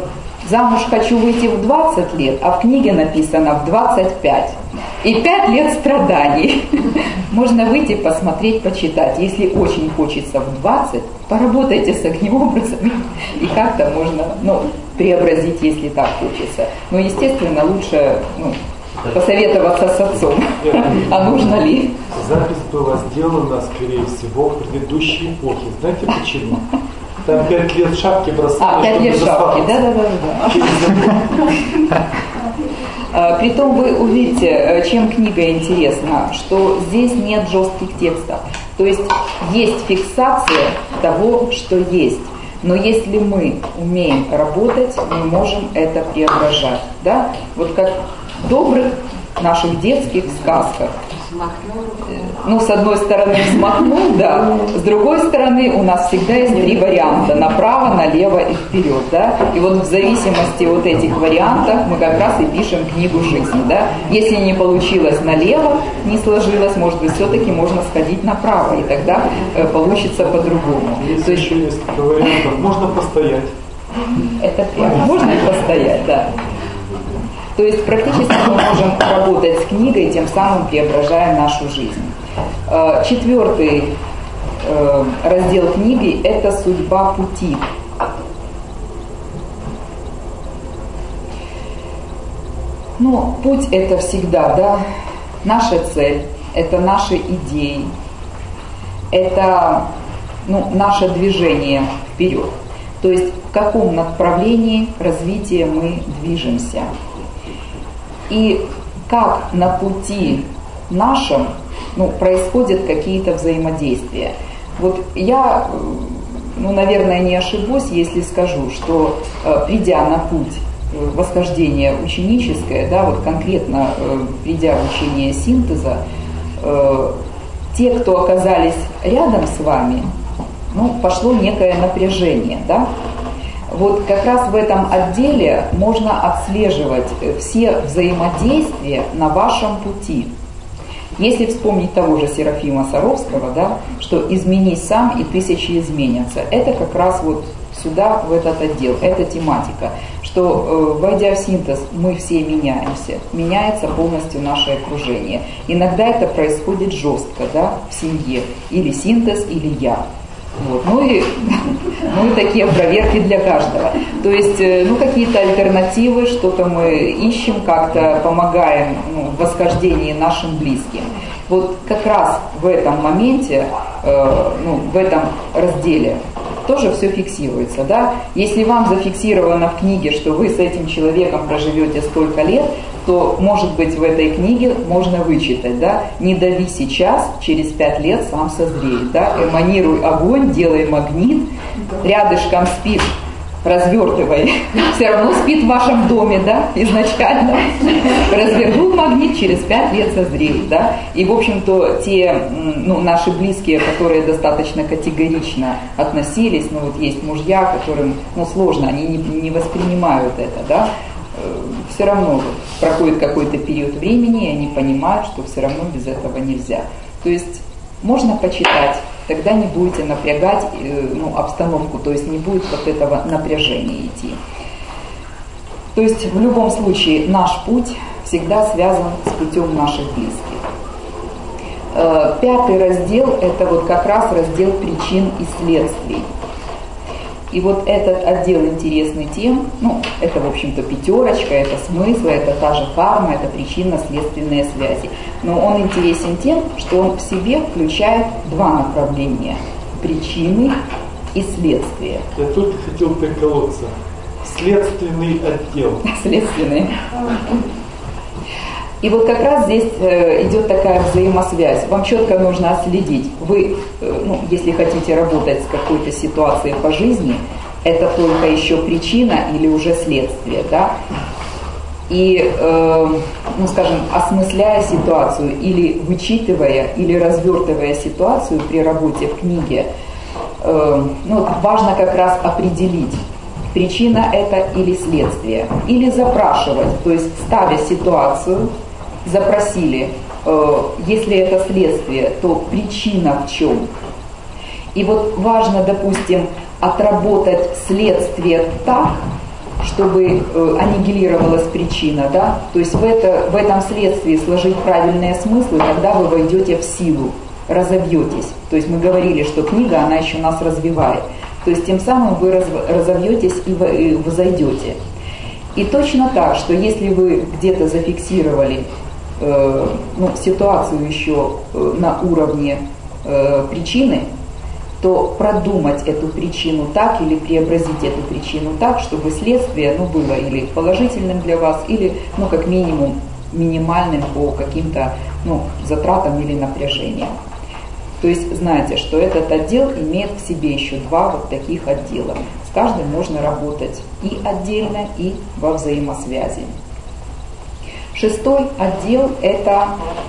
замуж хочу выйти в 20 лет, а в книге написано в 25. И 5 лет страданий. Можно выйти, посмотреть, почитать. Если очень хочется в 20, поработайте с огнеобразами. И как-то можно преобразить, если так хочется. Но, естественно, лучше посоветоваться с отцом. А нужно ли? Запись была сделана, скорее всего, в предыдущей эпохе. Знаете почему? Там 5 лет шапки бросали. 5 лет шапки, да. Притом вы увидите, чем книга интересна, что здесь нет жестких текстов. То есть фиксация того, что есть. Но если мы умеем работать, мы можем это преображать. Да? Вот как в добрых наших детских сказках. С одной стороны взмахнул, да. С другой стороны у нас всегда есть 3 варианта: направо, налево и вперед, да. И вот в зависимости от этих вариантов мы как раз и пишем книгу жизни, да. Если не получилось налево, не сложилось, может быть, все-таки можно сходить направо, и тогда получится по-другому. То есть еще несколько вариантов. Можно постоять. Это прямо. Можно и постоять, да. То есть практически мы можем работать с книгой, тем самым преображая нашу жизнь. 4-й раздел книги – это судьба пути. Путь – это всегда, да, наша цель, это наши идеи, это наше движение вперед. То есть в каком направлении развития мы движемся. И как на пути нашем происходят какие-то взаимодействия. Вот я, наверное, не ошибусь, если скажу, что придя на путь восхождения ученическое, да, вот конкретно придя в учение синтеза, те, кто оказались рядом с вами, пошло некое напряжение, да. Вот как раз в этом отделе можно отслеживать все взаимодействия на вашем пути. Если вспомнить того же Серафима Саровского, да, что «изменись сам, и тысячи изменятся», это как раз вот сюда, в этот отдел, эта тематика, что, войдя в синтез, мы все меняемся, меняется полностью наше окружение. Иногда это происходит жестко, да, в семье, или синтез, или я. Вот. И такие проверки для каждого. То есть, какие-то альтернативы, что-то мы ищем, как-то помогаем в восхождении нашим близким. Вот как раз в этом моменте, в этом разделе тоже все фиксируется, да. Если вам зафиксировано в книге, что вы с этим человеком проживете столько лет, то, может быть, в этой книге можно вычитать, да, не дави сейчас, через 5 лет сам созреет, да, эманируй огонь, делай магнит, рядышком спит, развертывай, все равно спит в вашем доме, да, изначально, развернул магнит, через 5 лет созреет, да, и, в общем-то, те, наши близкие, которые достаточно категорично относились, вот есть мужья, которым, сложно, они не воспринимают это, да, все равно проходит какой-то период времени, и они понимают, что все равно без этого нельзя. То есть можно почитать, тогда не будете напрягать обстановку, то есть не будет вот этого напряжения идти. То есть в любом случае наш путь всегда связан с путем наших близких. 5-й раздел – это вот как раз раздел причин и следствий. И вот этот отдел интересный тем, это, в общем-то, 5, это смысл, это та же карма, это причинно-следственные связи. Но он интересен тем, что он в себе включает 2 направления – причины и следствие. Я только хотел приколоться. Следственный отдел. Следственный. И вот как раз здесь идет такая взаимосвязь. Вам четко нужно отследить. Вы, если хотите работать с какой-то ситуацией по жизни, это только еще причина или уже следствие, да? И, скажем, осмысляя ситуацию или вычитывая, или развертывая ситуацию при работе в книге, важно как раз определить, причина это или следствие. Или запрашивать, то есть ставя ситуацию, запросили, если это следствие, то причина в чем? И вот важно, допустим, отработать следствие так, чтобы аннигилировалась причина, да, то есть в этом следствии сложить правильные смыслы, тогда вы войдете в силу, разовьетесь. То есть мы говорили, что книга, она еще нас развивает. То есть тем самым вы разовьетесь и взойдете. И точно так, что если вы где-то зафиксировали ситуацию еще на уровне причины, то продумать эту причину так или преобразить эту причину так, чтобы следствие было или положительным для вас, или как минимум минимальным по каким-то затратам или напряжениям. То есть знаете, что этот отдел имеет в себе еще 2 вот таких отдела. С каждым можно работать и отдельно, и во взаимосвязи. 6-й отдел – это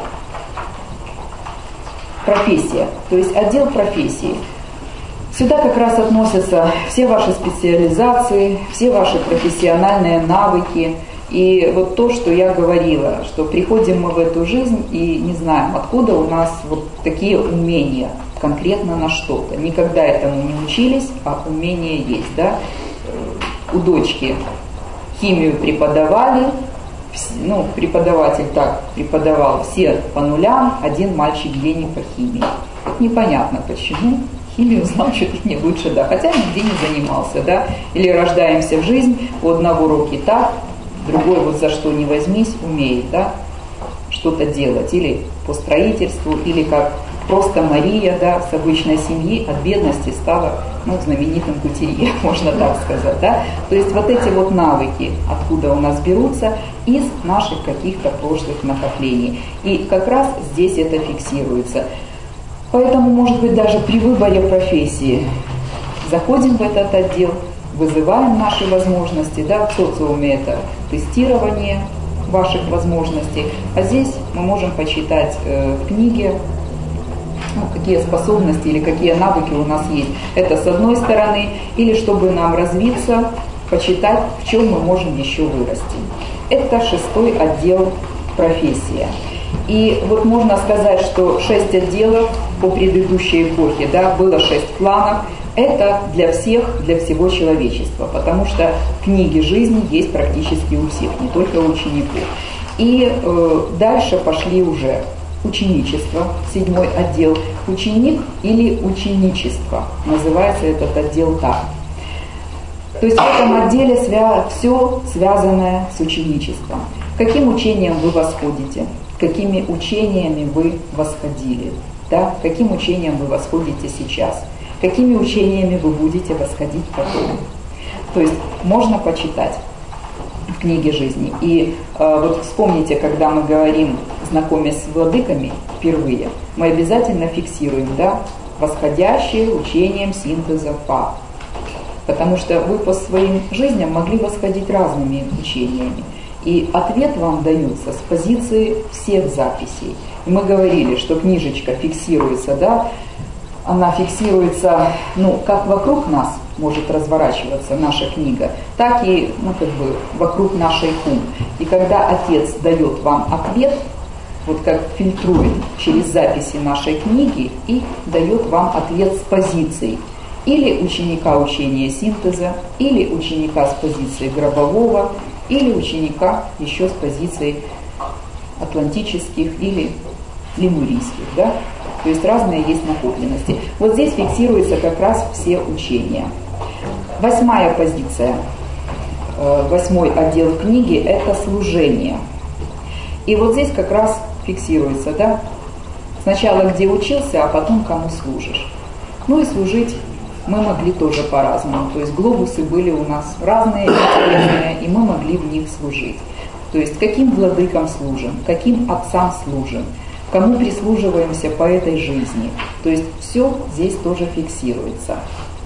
профессия, то есть отдел профессии. Сюда как раз относятся все ваши специализации, все ваши профессиональные навыки. И вот то, что я говорила, что приходим мы в эту жизнь и не знаем, откуда у нас вот такие умения конкретно на что-то. Никогда этому не учились, а умения есть. Да? У дочки химию преподавали, преподаватель так преподавал, все по нулям, один мальчик гений по химии. Непонятно почему. Химию знал чуть ли не лучше, да, хотя нигде не занимался, да. Или рождаемся в жизнь, у одного руки так, другой вот за что не возьмись, умеет, да, что-то делать. Или по строительству, или как просто Мария, да, с обычной семьи от бедности стала, знаменитым кутюрье, можно так сказать, да. То есть вот эти вот навыки, откуда у нас берутся, из наших каких-то прошлых накоплений. И как раз здесь это фиксируется. Поэтому, может быть, даже при выборе профессии заходим в этот отдел, вызываем наши возможности, да, в социуме это тестирование ваших возможностей, а здесь мы можем почитать в книге, какие способности или какие навыки у нас есть. Это с одной стороны, или чтобы нам развиться, почитать, в чем мы можем еще вырасти. Это 6-й отдел профессия. И вот можно сказать, что 6 отделов по предыдущей эпохе, да, было 6 планов. Это для всех, для всего человечества, потому что книги жизни есть практически у всех, не только у учеников. И дальше пошли уже ученичество, 7-й отдел. Ученик или ученичество, называется этот отдел так. То есть в этом отделе все связанное с ученичеством. Каким учением вы восходите? Какими учениями вы восходили? Да? Каким учением вы восходите сейчас? Какими учениями вы будете восходить потом? То есть можно почитать в книге жизни. И вот вспомните, когда мы говорим, знакомясь с владыками впервые, мы обязательно фиксируем, да, восходящие учением синтеза Па. Потому что вы по своим жизням могли восходить разными учениями. И ответ вам дается с позиции всех записей. И мы говорили, что книжечка фиксируется, да, она фиксируется, как вокруг нас может разворачиваться наша книга, так и, вокруг нашей кум. И когда отец дает вам ответ, вот как фильтрует через записи нашей книги и дает вам ответ с позицией или ученика учения синтеза, или ученика с позиции гробового, или ученика еще с позиции атлантических или лемурийских, да? То есть разные есть накопленности. Вот здесь фиксируются как раз все учения. 8-я позиция, 8-й отдел книги – это служение. И вот здесь как раз фиксируется, да? Сначала где учился, а потом кому служишь. И служить мы могли тоже по-разному. То есть глобусы были у нас разные, и мы могли в них служить. То есть каким владыкам служим, каким отцам служим, кому прислуживаемся по этой жизни. То есть все здесь тоже фиксируется.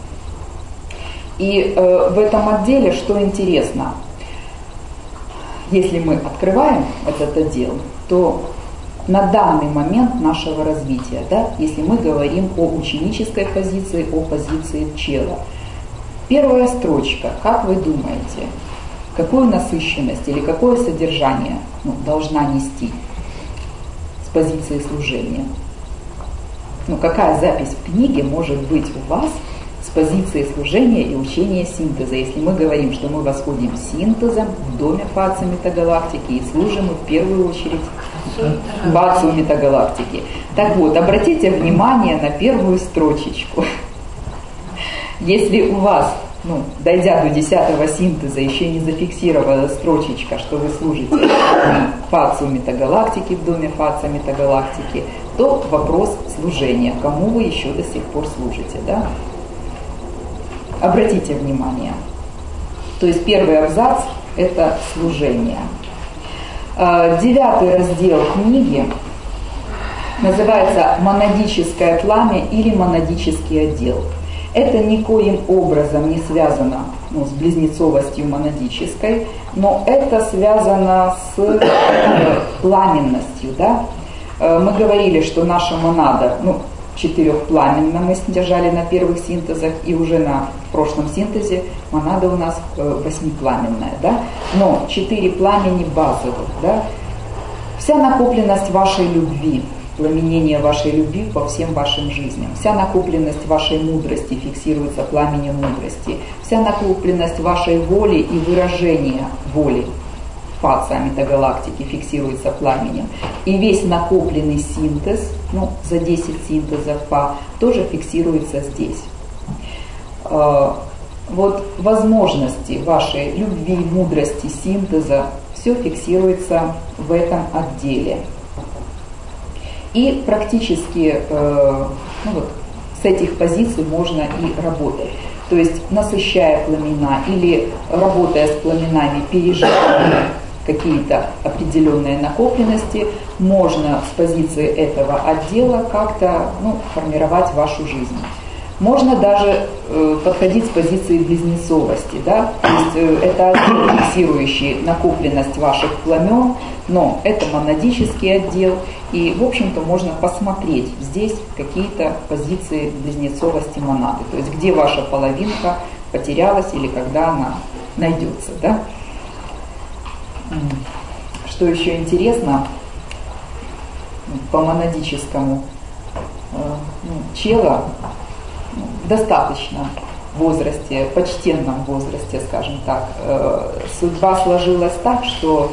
И в этом отделе, что интересно, если мы открываем этот отдел, то на данный момент нашего развития, да, если мы говорим о ученической позиции, о позиции чела. Первая строчка, как вы думаете, какую насыщенность или какое содержание должна нести с позиции служения? Какая запись в книге может быть у вас с позиции служения и учения синтеза. Если мы говорим, что мы восходим синтезом в доме фаци метагалактики и служим в первую очередь фацу метагалактики. Так вот, обратите внимание на первую строчечку. Если у вас, дойдя до 10-го синтеза, еще не зафиксировала строчечка, что вы служите фацу метагалактики в доме фаца метагалактики, то вопрос служения. Кому вы еще до сих пор служите, да? Обратите внимание. То есть первый абзац – это служение. 9-й раздел книги называется «Монадическое пламя» или «Монадический отдел». Это никоим образом не связано с близнецовостью монадической, но это связано с пламенностью. Да? Мы говорили, что наша монада, четырехпламенна мы держали на первых синтезах, и уже на прошлом синтезе монада у нас восьмипламенная. Да? Но 4 пламени базовых. Да? Вся накопленность вашей любви, пламенение вашей любви по всем вашим жизням. Вся накопленность вашей мудрости фиксируется пламенем мудрости. Вся накопленность вашей воли и выражения воли фаца метагалактики фиксируется пламенем. И весь накопленный синтез, за 10 синтезов ФА, тоже фиксируется здесь. Вот возможности вашей любви, мудрости, синтеза, все фиксируется в этом отделе. И практически с этих позиций можно и работать. То есть насыщая пламена или работая с пламенами, переживая какие-то определенные накопленности, можно с позиции этого отдела как-то формировать вашу жизнь. Можно даже подходить с позиции близнецовости, да? То есть это отдел, фиксирующий накопленность ваших пламен, но это монадический отдел, и, в общем-то, можно посмотреть здесь какие-то позиции близнецовости монады, то есть где ваша половинка потерялась или когда она найдется, да? Что еще интересно, по монадическому чела в достаточно возрасте, почтенном возрасте, скажем так, судьба сложилась так, что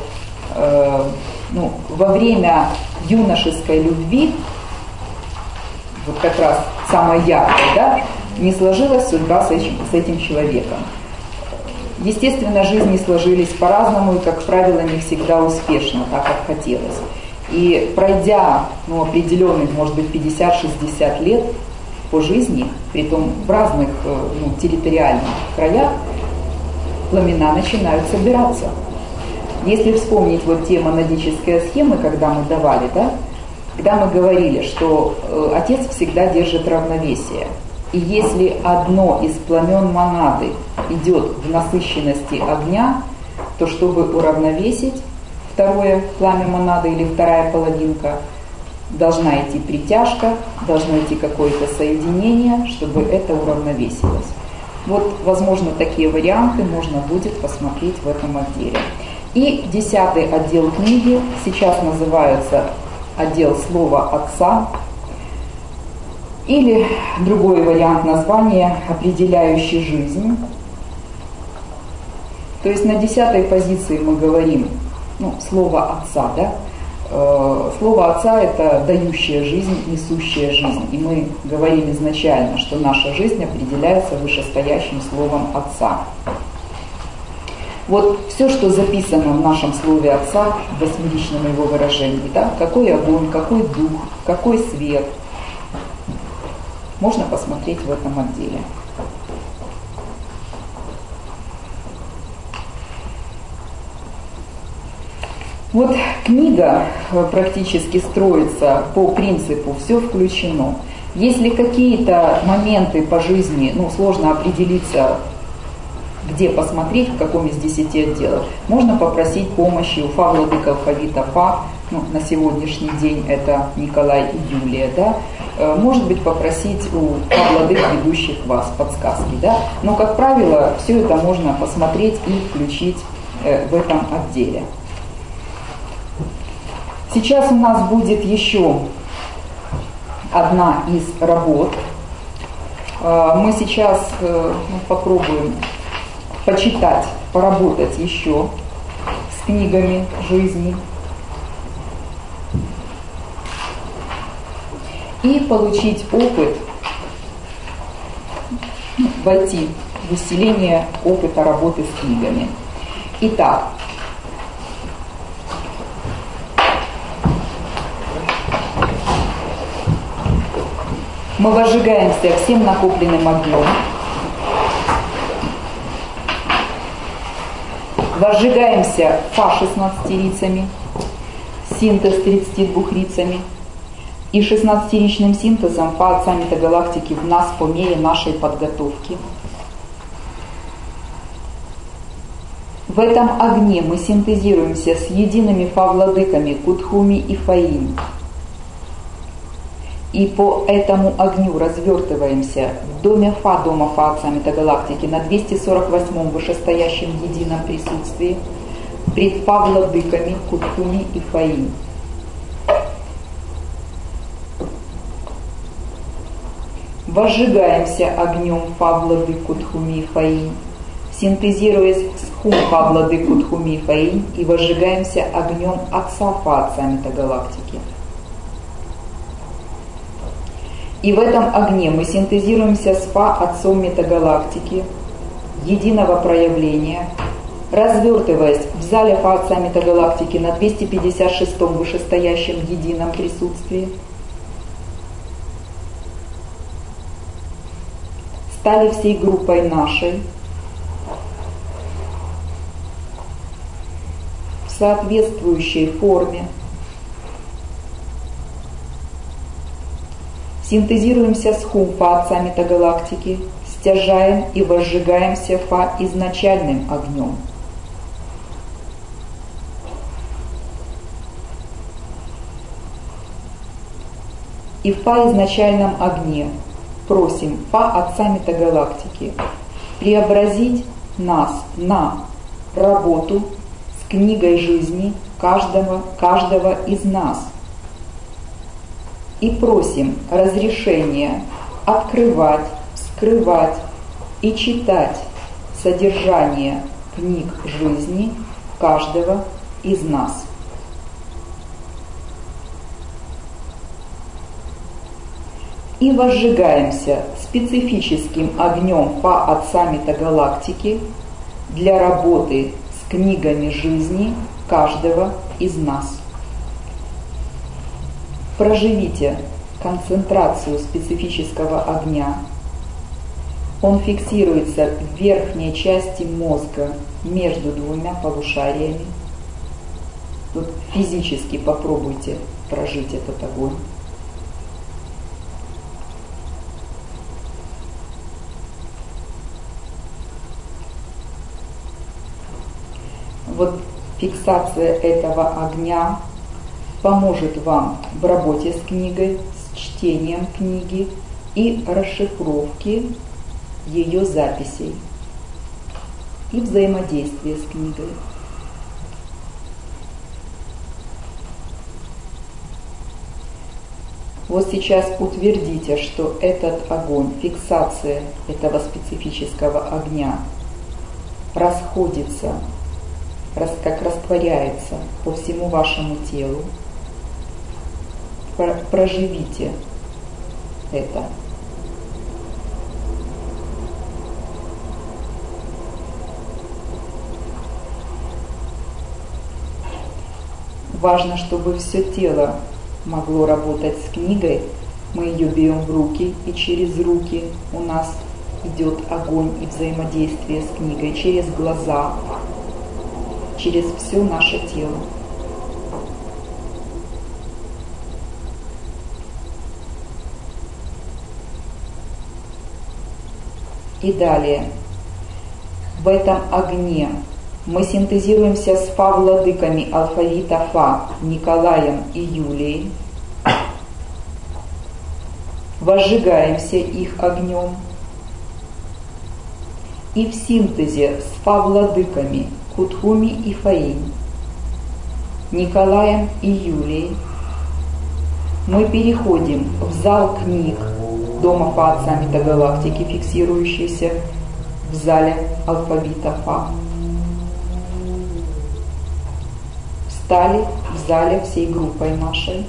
во время юношеской любви, вот как раз самой яркой, да, не сложилась судьба с этим человеком. Естественно, жизни сложились по-разному, и, как правило, не всегда успешно, так как хотелось. И пройдя определенных, может быть, 50-60 лет по жизни, притом в разных территориальных краях, пламена начинают собираться. Если вспомнить вот те монадические схемы, когда мы давали, да, когда мы говорили, что отец всегда держит равновесие, и если одно из пламен монады идет в насыщенности огня, то чтобы уравновесить второе пламя монады или вторая половинка, должна идти притяжка, должно идти какое-то соединение, чтобы это уравновесилось. Вот, возможно, такие варианты можно будет посмотреть в этом отделе. И 10-й отдел книги сейчас называется отдел слова отца, или другой вариант названия определяющий жизнь. То есть на 10-й позиции мы говорим слово отца, да? Слово отца – это дающая жизнь, несущая жизнь. И мы говорим изначально, что наша жизнь определяется вышестоящим словом отца. Вот все, что записано в нашем слове отца, в восьмеричном его выражении, да? Какой огонь, какой дух, какой свет, можно посмотреть в этом отделе. Вот книга практически строится по принципу «все включено». Если какие-то моменты по жизни, сложно определиться, где посмотреть, в каком из 10 отделов, можно попросить помощи у Фа владык алфавита Фа, на сегодняшний день это Николай и Юлия, да, может быть, попросить у Фа владык ведущих вас подсказки, да, но, как правило, все это можно посмотреть и включить в этом отделе. Сейчас у нас будет еще одна из работ. Мы сейчас попробуем почитать, поработать еще с книгами жизни и получить опыт, войти в усиление опыта работы с книгами. Итак, мы возжигаемся всем накопленным огнем, возжигаемся Фа 16-рицами, синтез 32-рицами и 16-ричным синтезом Фа отца метагалактики в нас по мере нашей подготовки. В этом огне мы синтезируемся с едиными Фа-владыками Кутхуми и Фаинь. И по этому огню развертываемся в доме Фа отца метагалактики на 248-м вышестоящем едином присутствии пред Фа-владыками Кутхуми и Фаинь. Возжигаемся огнем Фа-владык Кутхуми и Фаинь, синтезируясь с Хум Фа-владык Кутхуми и Фаинь, и возжигаемся огнем Отца Фа отца метагалактики. И в этом огне мы синтезируемся с Фа отцом метагалактики, единого проявления, развертываясь в зале Фа отца метагалактики на 256-м вышестоящем едином присутствии, стали всей группой нашей в соответствующей форме, синтезируемся с Хум Фа отца метагалактики, стяжаем и возжигаемся Фа изначальным огнем. И в Фа изначальном огне просим Фа отца метагалактики преобразить нас на работу с книгой жизни каждого из нас. И просим разрешения открывать, вскрывать и читать содержание книг жизни каждого из нас. И возжигаемся специфическим огнем Фа отца метагалактики для работы с книгами жизни каждого из нас. Проживите концентрацию специфического огня. Он фиксируется в верхней части мозга между двумя полушариями. Вот физически попробуйте прожить этот огонь. Вот фиксация этого огня поможет вам в работе с книгой, с чтением книги и расшифровке ее записей и взаимодействие с книгой. Вот сейчас утвердите, что этот огонь, фиксация этого специфического огня расходится, как растворяется по всему вашему телу. Проживите это. Важно, чтобы все тело могло работать с книгой. Мы ее берем в руки, и через руки у нас идет огонь и взаимодействие с книгой, через глаза, через все наше тело. И далее, в этом огне мы синтезируемся с Фа-владыками алфавита Фа Николаем и Юлией, возжигаемся их огнем, и в синтезе с Фа-владыками Кутхуми и Фаинь, Николаем и Юлией мы переходим в зал книг дома Фа Отца Метагалактики, фиксирующиеся в зале алфавита Фа. Встали в зале всей группой нашей.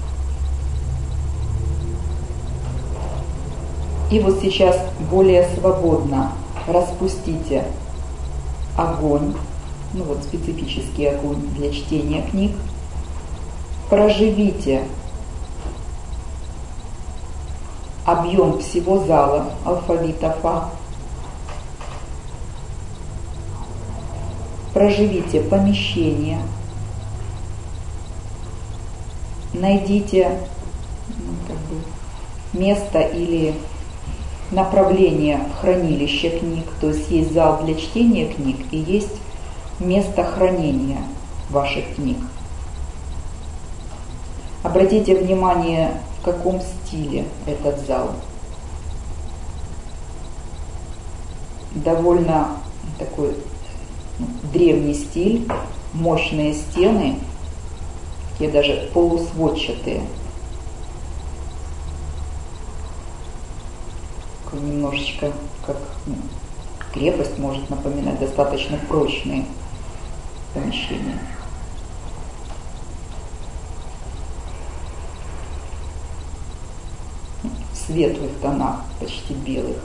И вот сейчас более свободно распустите огонь, ну вот специфический огонь для чтения книг. Проживите объем всего зала алфавита Фа. Проживите помещение. Найдите место или направление хранилища книг, то есть есть зал для чтения книг и есть место хранения ваших книг. Обратите внимание, в каком стиле этот зал. Довольно такой древний стиль, мощные стены, такие даже полусводчатые. Немножечко как крепость может напоминать, достаточно прочные помещения. В светлых тонах, почти белых.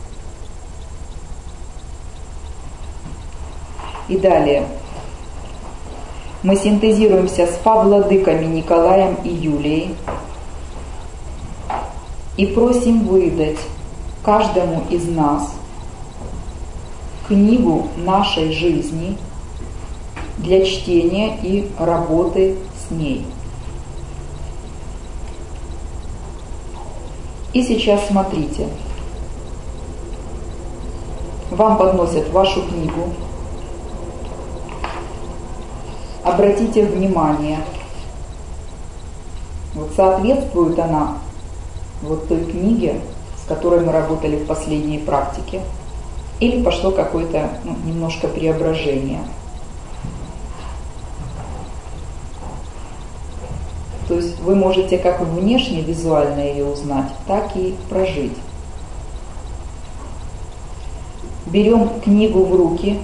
И далее мы синтезируемся с Фа-владыками Николаем и Юлией и просим выдать каждому из нас книгу нашей жизни для чтения и работы с ней. И сейчас смотрите. Вам подносят вашу книгу. Обратите внимание, вот соответствует она вот той книге, с которой мы работали в последней практике, или пошло какое-то немножко преображение. То есть вы можете как внешне визуально ее узнать, так и прожить. Берем книгу в руки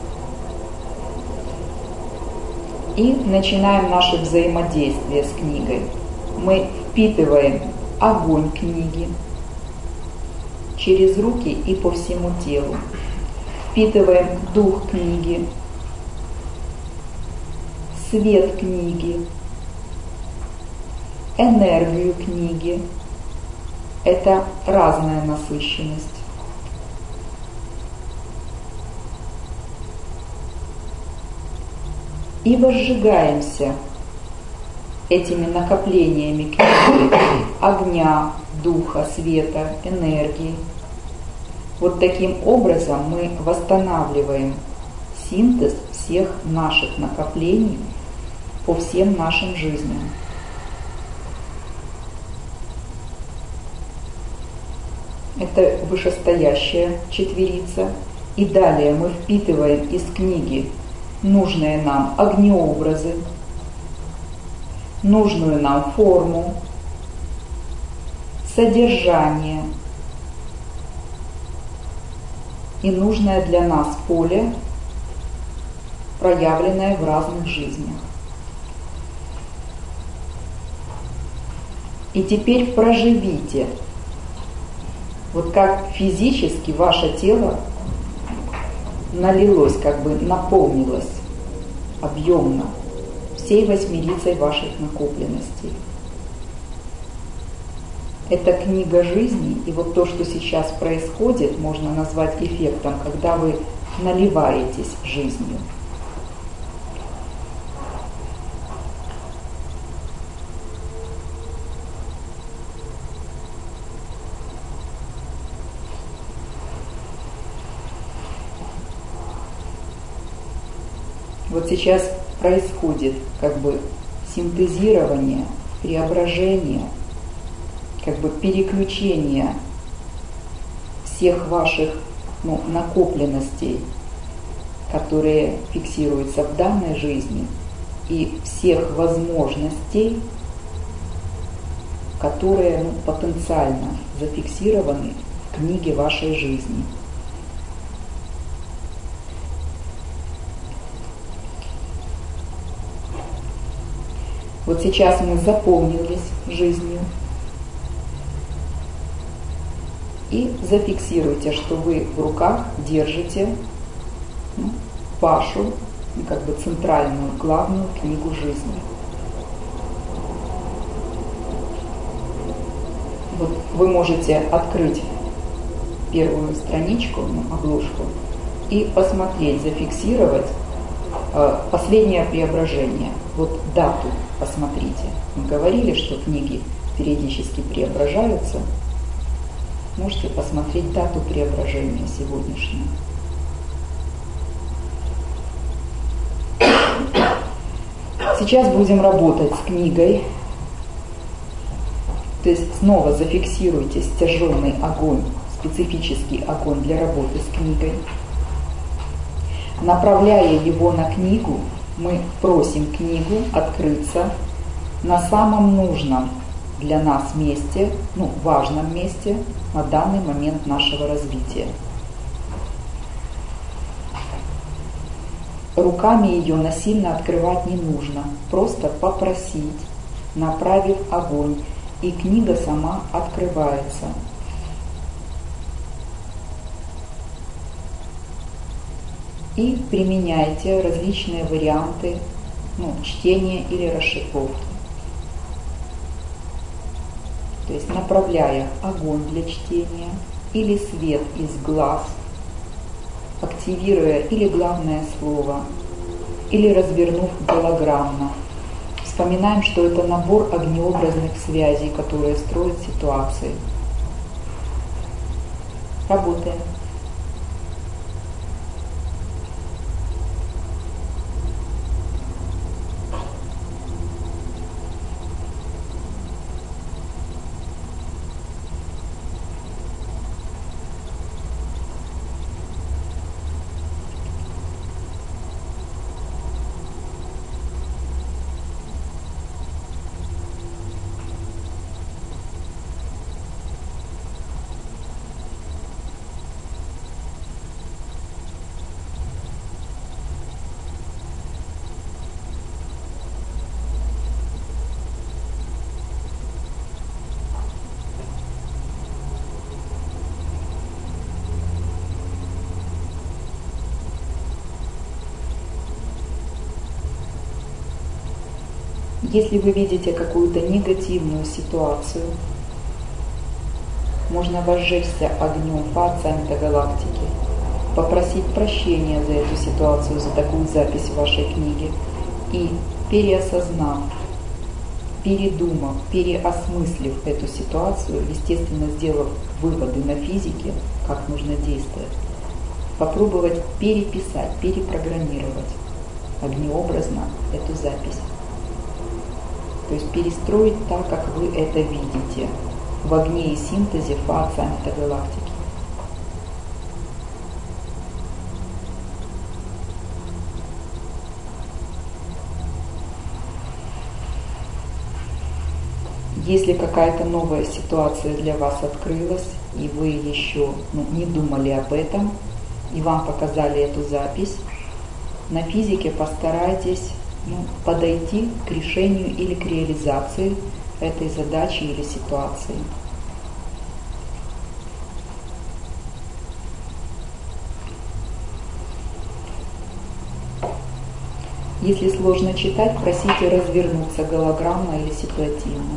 и начинаем наше взаимодействие с книгой. Мы впитываем огонь книги через руки и по всему телу. Впитываем дух книги, свет книги, энергию книги. Это разная насыщенность. И возжигаемся этими накоплениями книги, огня, духа, света, энергии. Вот таким образом мы восстанавливаем синтез всех наших накоплений по всем нашим жизням. Это вышестоящая четверица. И далее мы впитываем из книги нужные нам огнеобразы, нужную нам форму, содержание и нужное для нас поле, проявленное в разных жизнях. И теперь проживите, вот как физически ваше тело налилось, как бы наполнилось объемно всей восьмерицей ваших накопленностей. Это книга жизни, и вот то, что сейчас происходит, можно назвать эффектом, когда вы наливаетесь жизнью. Вот сейчас происходит как бы синтезирование, преображение, как бы переключение всех ваших накопленностей, которые фиксируются в данной жизни, и всех возможностей которые потенциально зафиксированы в книге вашей жизни. Вот сейчас мы заполнились жизнью. И зафиксируйте, что вы в руках держите вашу, центральную, главную книгу жизни. Вот вы можете открыть первую страничку, обложку, и посмотреть, зафиксировать последнее преображение. Вот дату посмотрите. Мы говорили, что книги периодически преображаются. Можете посмотреть дату преображения сегодняшнюю. Сейчас будем работать с книгой. То есть снова зафиксируйте стяженный огонь, специфический огонь для работы с книгой. Направляя его на книгу, мы просим книгу открыться на самом нужном для нас месте, важном месте на данный момент нашего развития. Руками ее насильно открывать не нужно, просто попросить, направив огонь, и книга сама открывается. И применяйте различные варианты чтения или расшифровки. То есть направляя огонь для чтения или свет из глаз, активируя или главное слово, или развернув голограммно. Вспоминаем, что это набор огнеобразных связей, которые строят ситуации. Работаем. Если вы видите какую-то негативную ситуацию, можно возжечься огнем по центру галактики, попросить прощения за эту ситуацию, за такую запись в вашей книге и, переосознав, передумав, переосмыслив эту ситуацию, естественно, сделав выводы на физике, как нужно действовать, попробовать переписать, перепрограммировать огнеобразно эту запись. То есть перестроить так, как вы это видите, в огне и синтезе фа центра галактики. Если какая-то новая ситуация для вас открылась, и вы еще не думали об этом, и вам показали эту запись, на физике постарайтесь подойти к решению или к реализации этой задачи или ситуации. Если сложно читать, просите развернуться голограммно или ситуативно.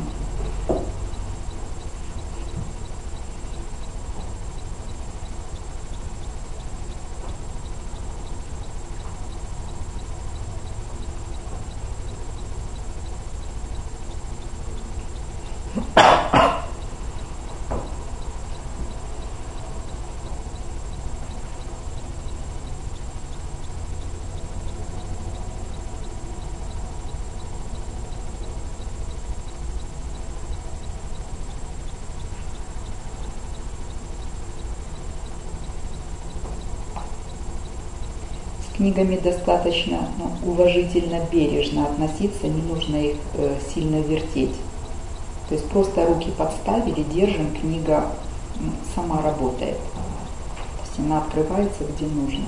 С книгами достаточно уважительно, бережно относиться, не нужно их сильно вертеть. То есть просто руки подставили, держим, книга сама работает. То есть она открывается где нужно.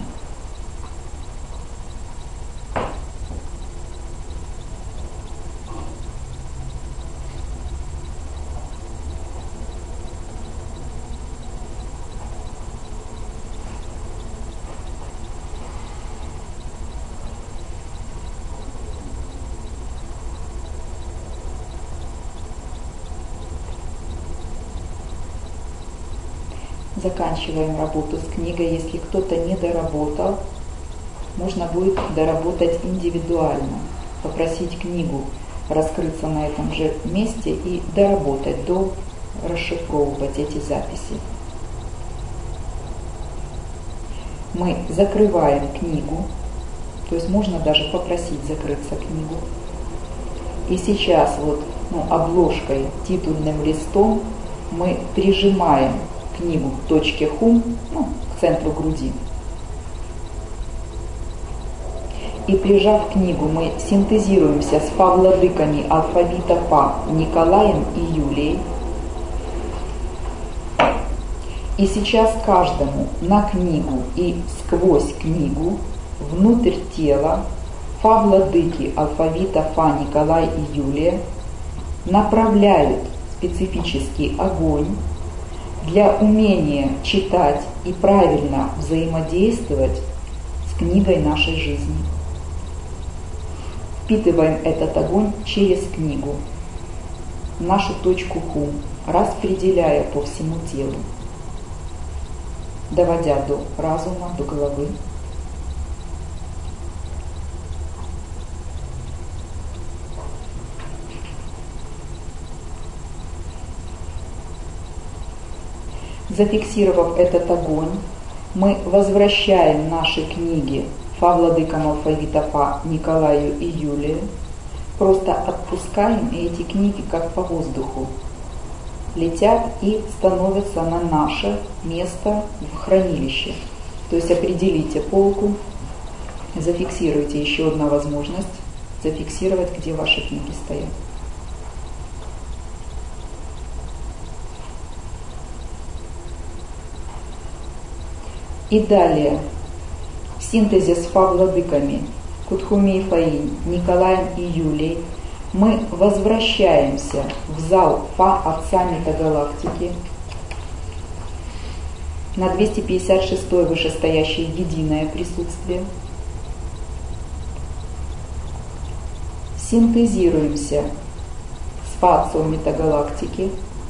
Заканчиваем работу с книгой. Если кто-то не доработал, можно будет доработать индивидуально, попросить книгу раскрыться на этом же месте и доработать, расшифровывать эти записи. Мы закрываем книгу, то есть можно даже попросить закрыться книгу. И сейчас обложкой, титульным листом мы прижимаем книгу к точке хум, к центру груди. И прижав книгу, мы синтезируемся с фа-владыками алфавита Фа Николаем и Юлией. И сейчас каждому на книгу и сквозь книгу, внутрь тела, фа-владыки алфавита Фа Николай и Юлия направляют специфический огонь для умения читать и правильно взаимодействовать с книгой нашей жизни. Впитываем этот огонь через книгу, нашу точку хум, распределяя по всему телу, доводя до разума, до головы. Зафиксировав этот огонь, мы возвращаем наши книги фа-владыкам алфавита Фа Николаю и Юлию, просто отпускаем, и эти книги как по воздуху летят и становятся на наше место в хранилище. То есть определите полку, зафиксируйте, еще одна возможность зафиксировать, где ваши книги стоят. И далее, в синтезе с фа-владыками Кутхуми и Фаинь, Николаем и Юлией, мы возвращаемся в зал Фа Отца Метагалактики на 256-е вышестоящее единое присутствие. Синтезируемся с Фа Отцом Метагалактики,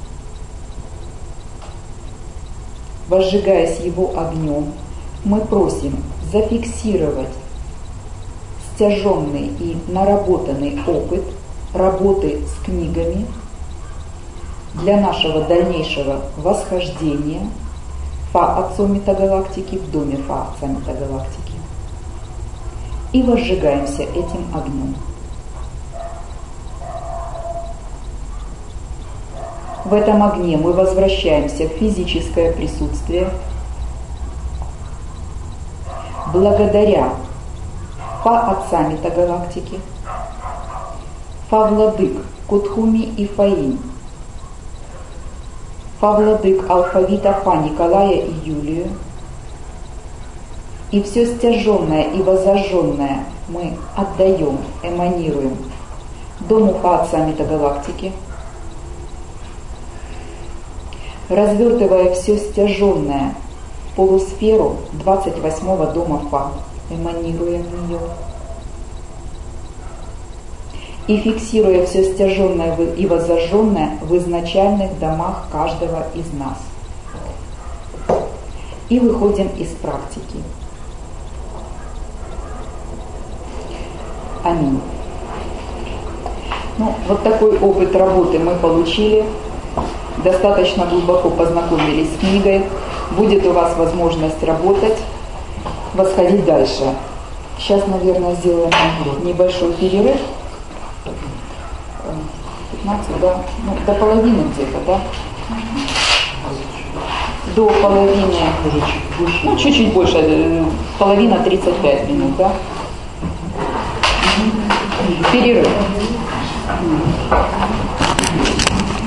возжигаясь его огнем, мы просим зафиксировать стяженный и наработанный опыт работы с книгами для нашего дальнейшего восхождения Фа Отцом Метагалактики в доме Фа Отца Метагалактики. И возжигаемся этим огнем. В этом огне мы возвращаемся в физическое присутствие благодаря Фа Отца Метагалактики, Фа-владык Кутхуми и Фаинь, Фа-владык алфавита Фа Николая и Юлию. И все стяженное и возожженное мы отдаем, эманируем дому Фа Отца Метагалактики, развертывая все стяженное в полусферу 28-го дома Фа, эманируя в нее, и фиксируя все стяженное и возожженное в изначальных домах каждого из нас. И выходим из практики. Аминь. Вот такой опыт работы мы получили. Достаточно глубоко познакомились с книгой. Будет у вас возможность работать, восходить дальше. Сейчас, наверное, сделаем небольшой перерыв. 15, да? До половины где-то, да? До половины, чуть-чуть больше, половина 35 минут, да? Перерыв.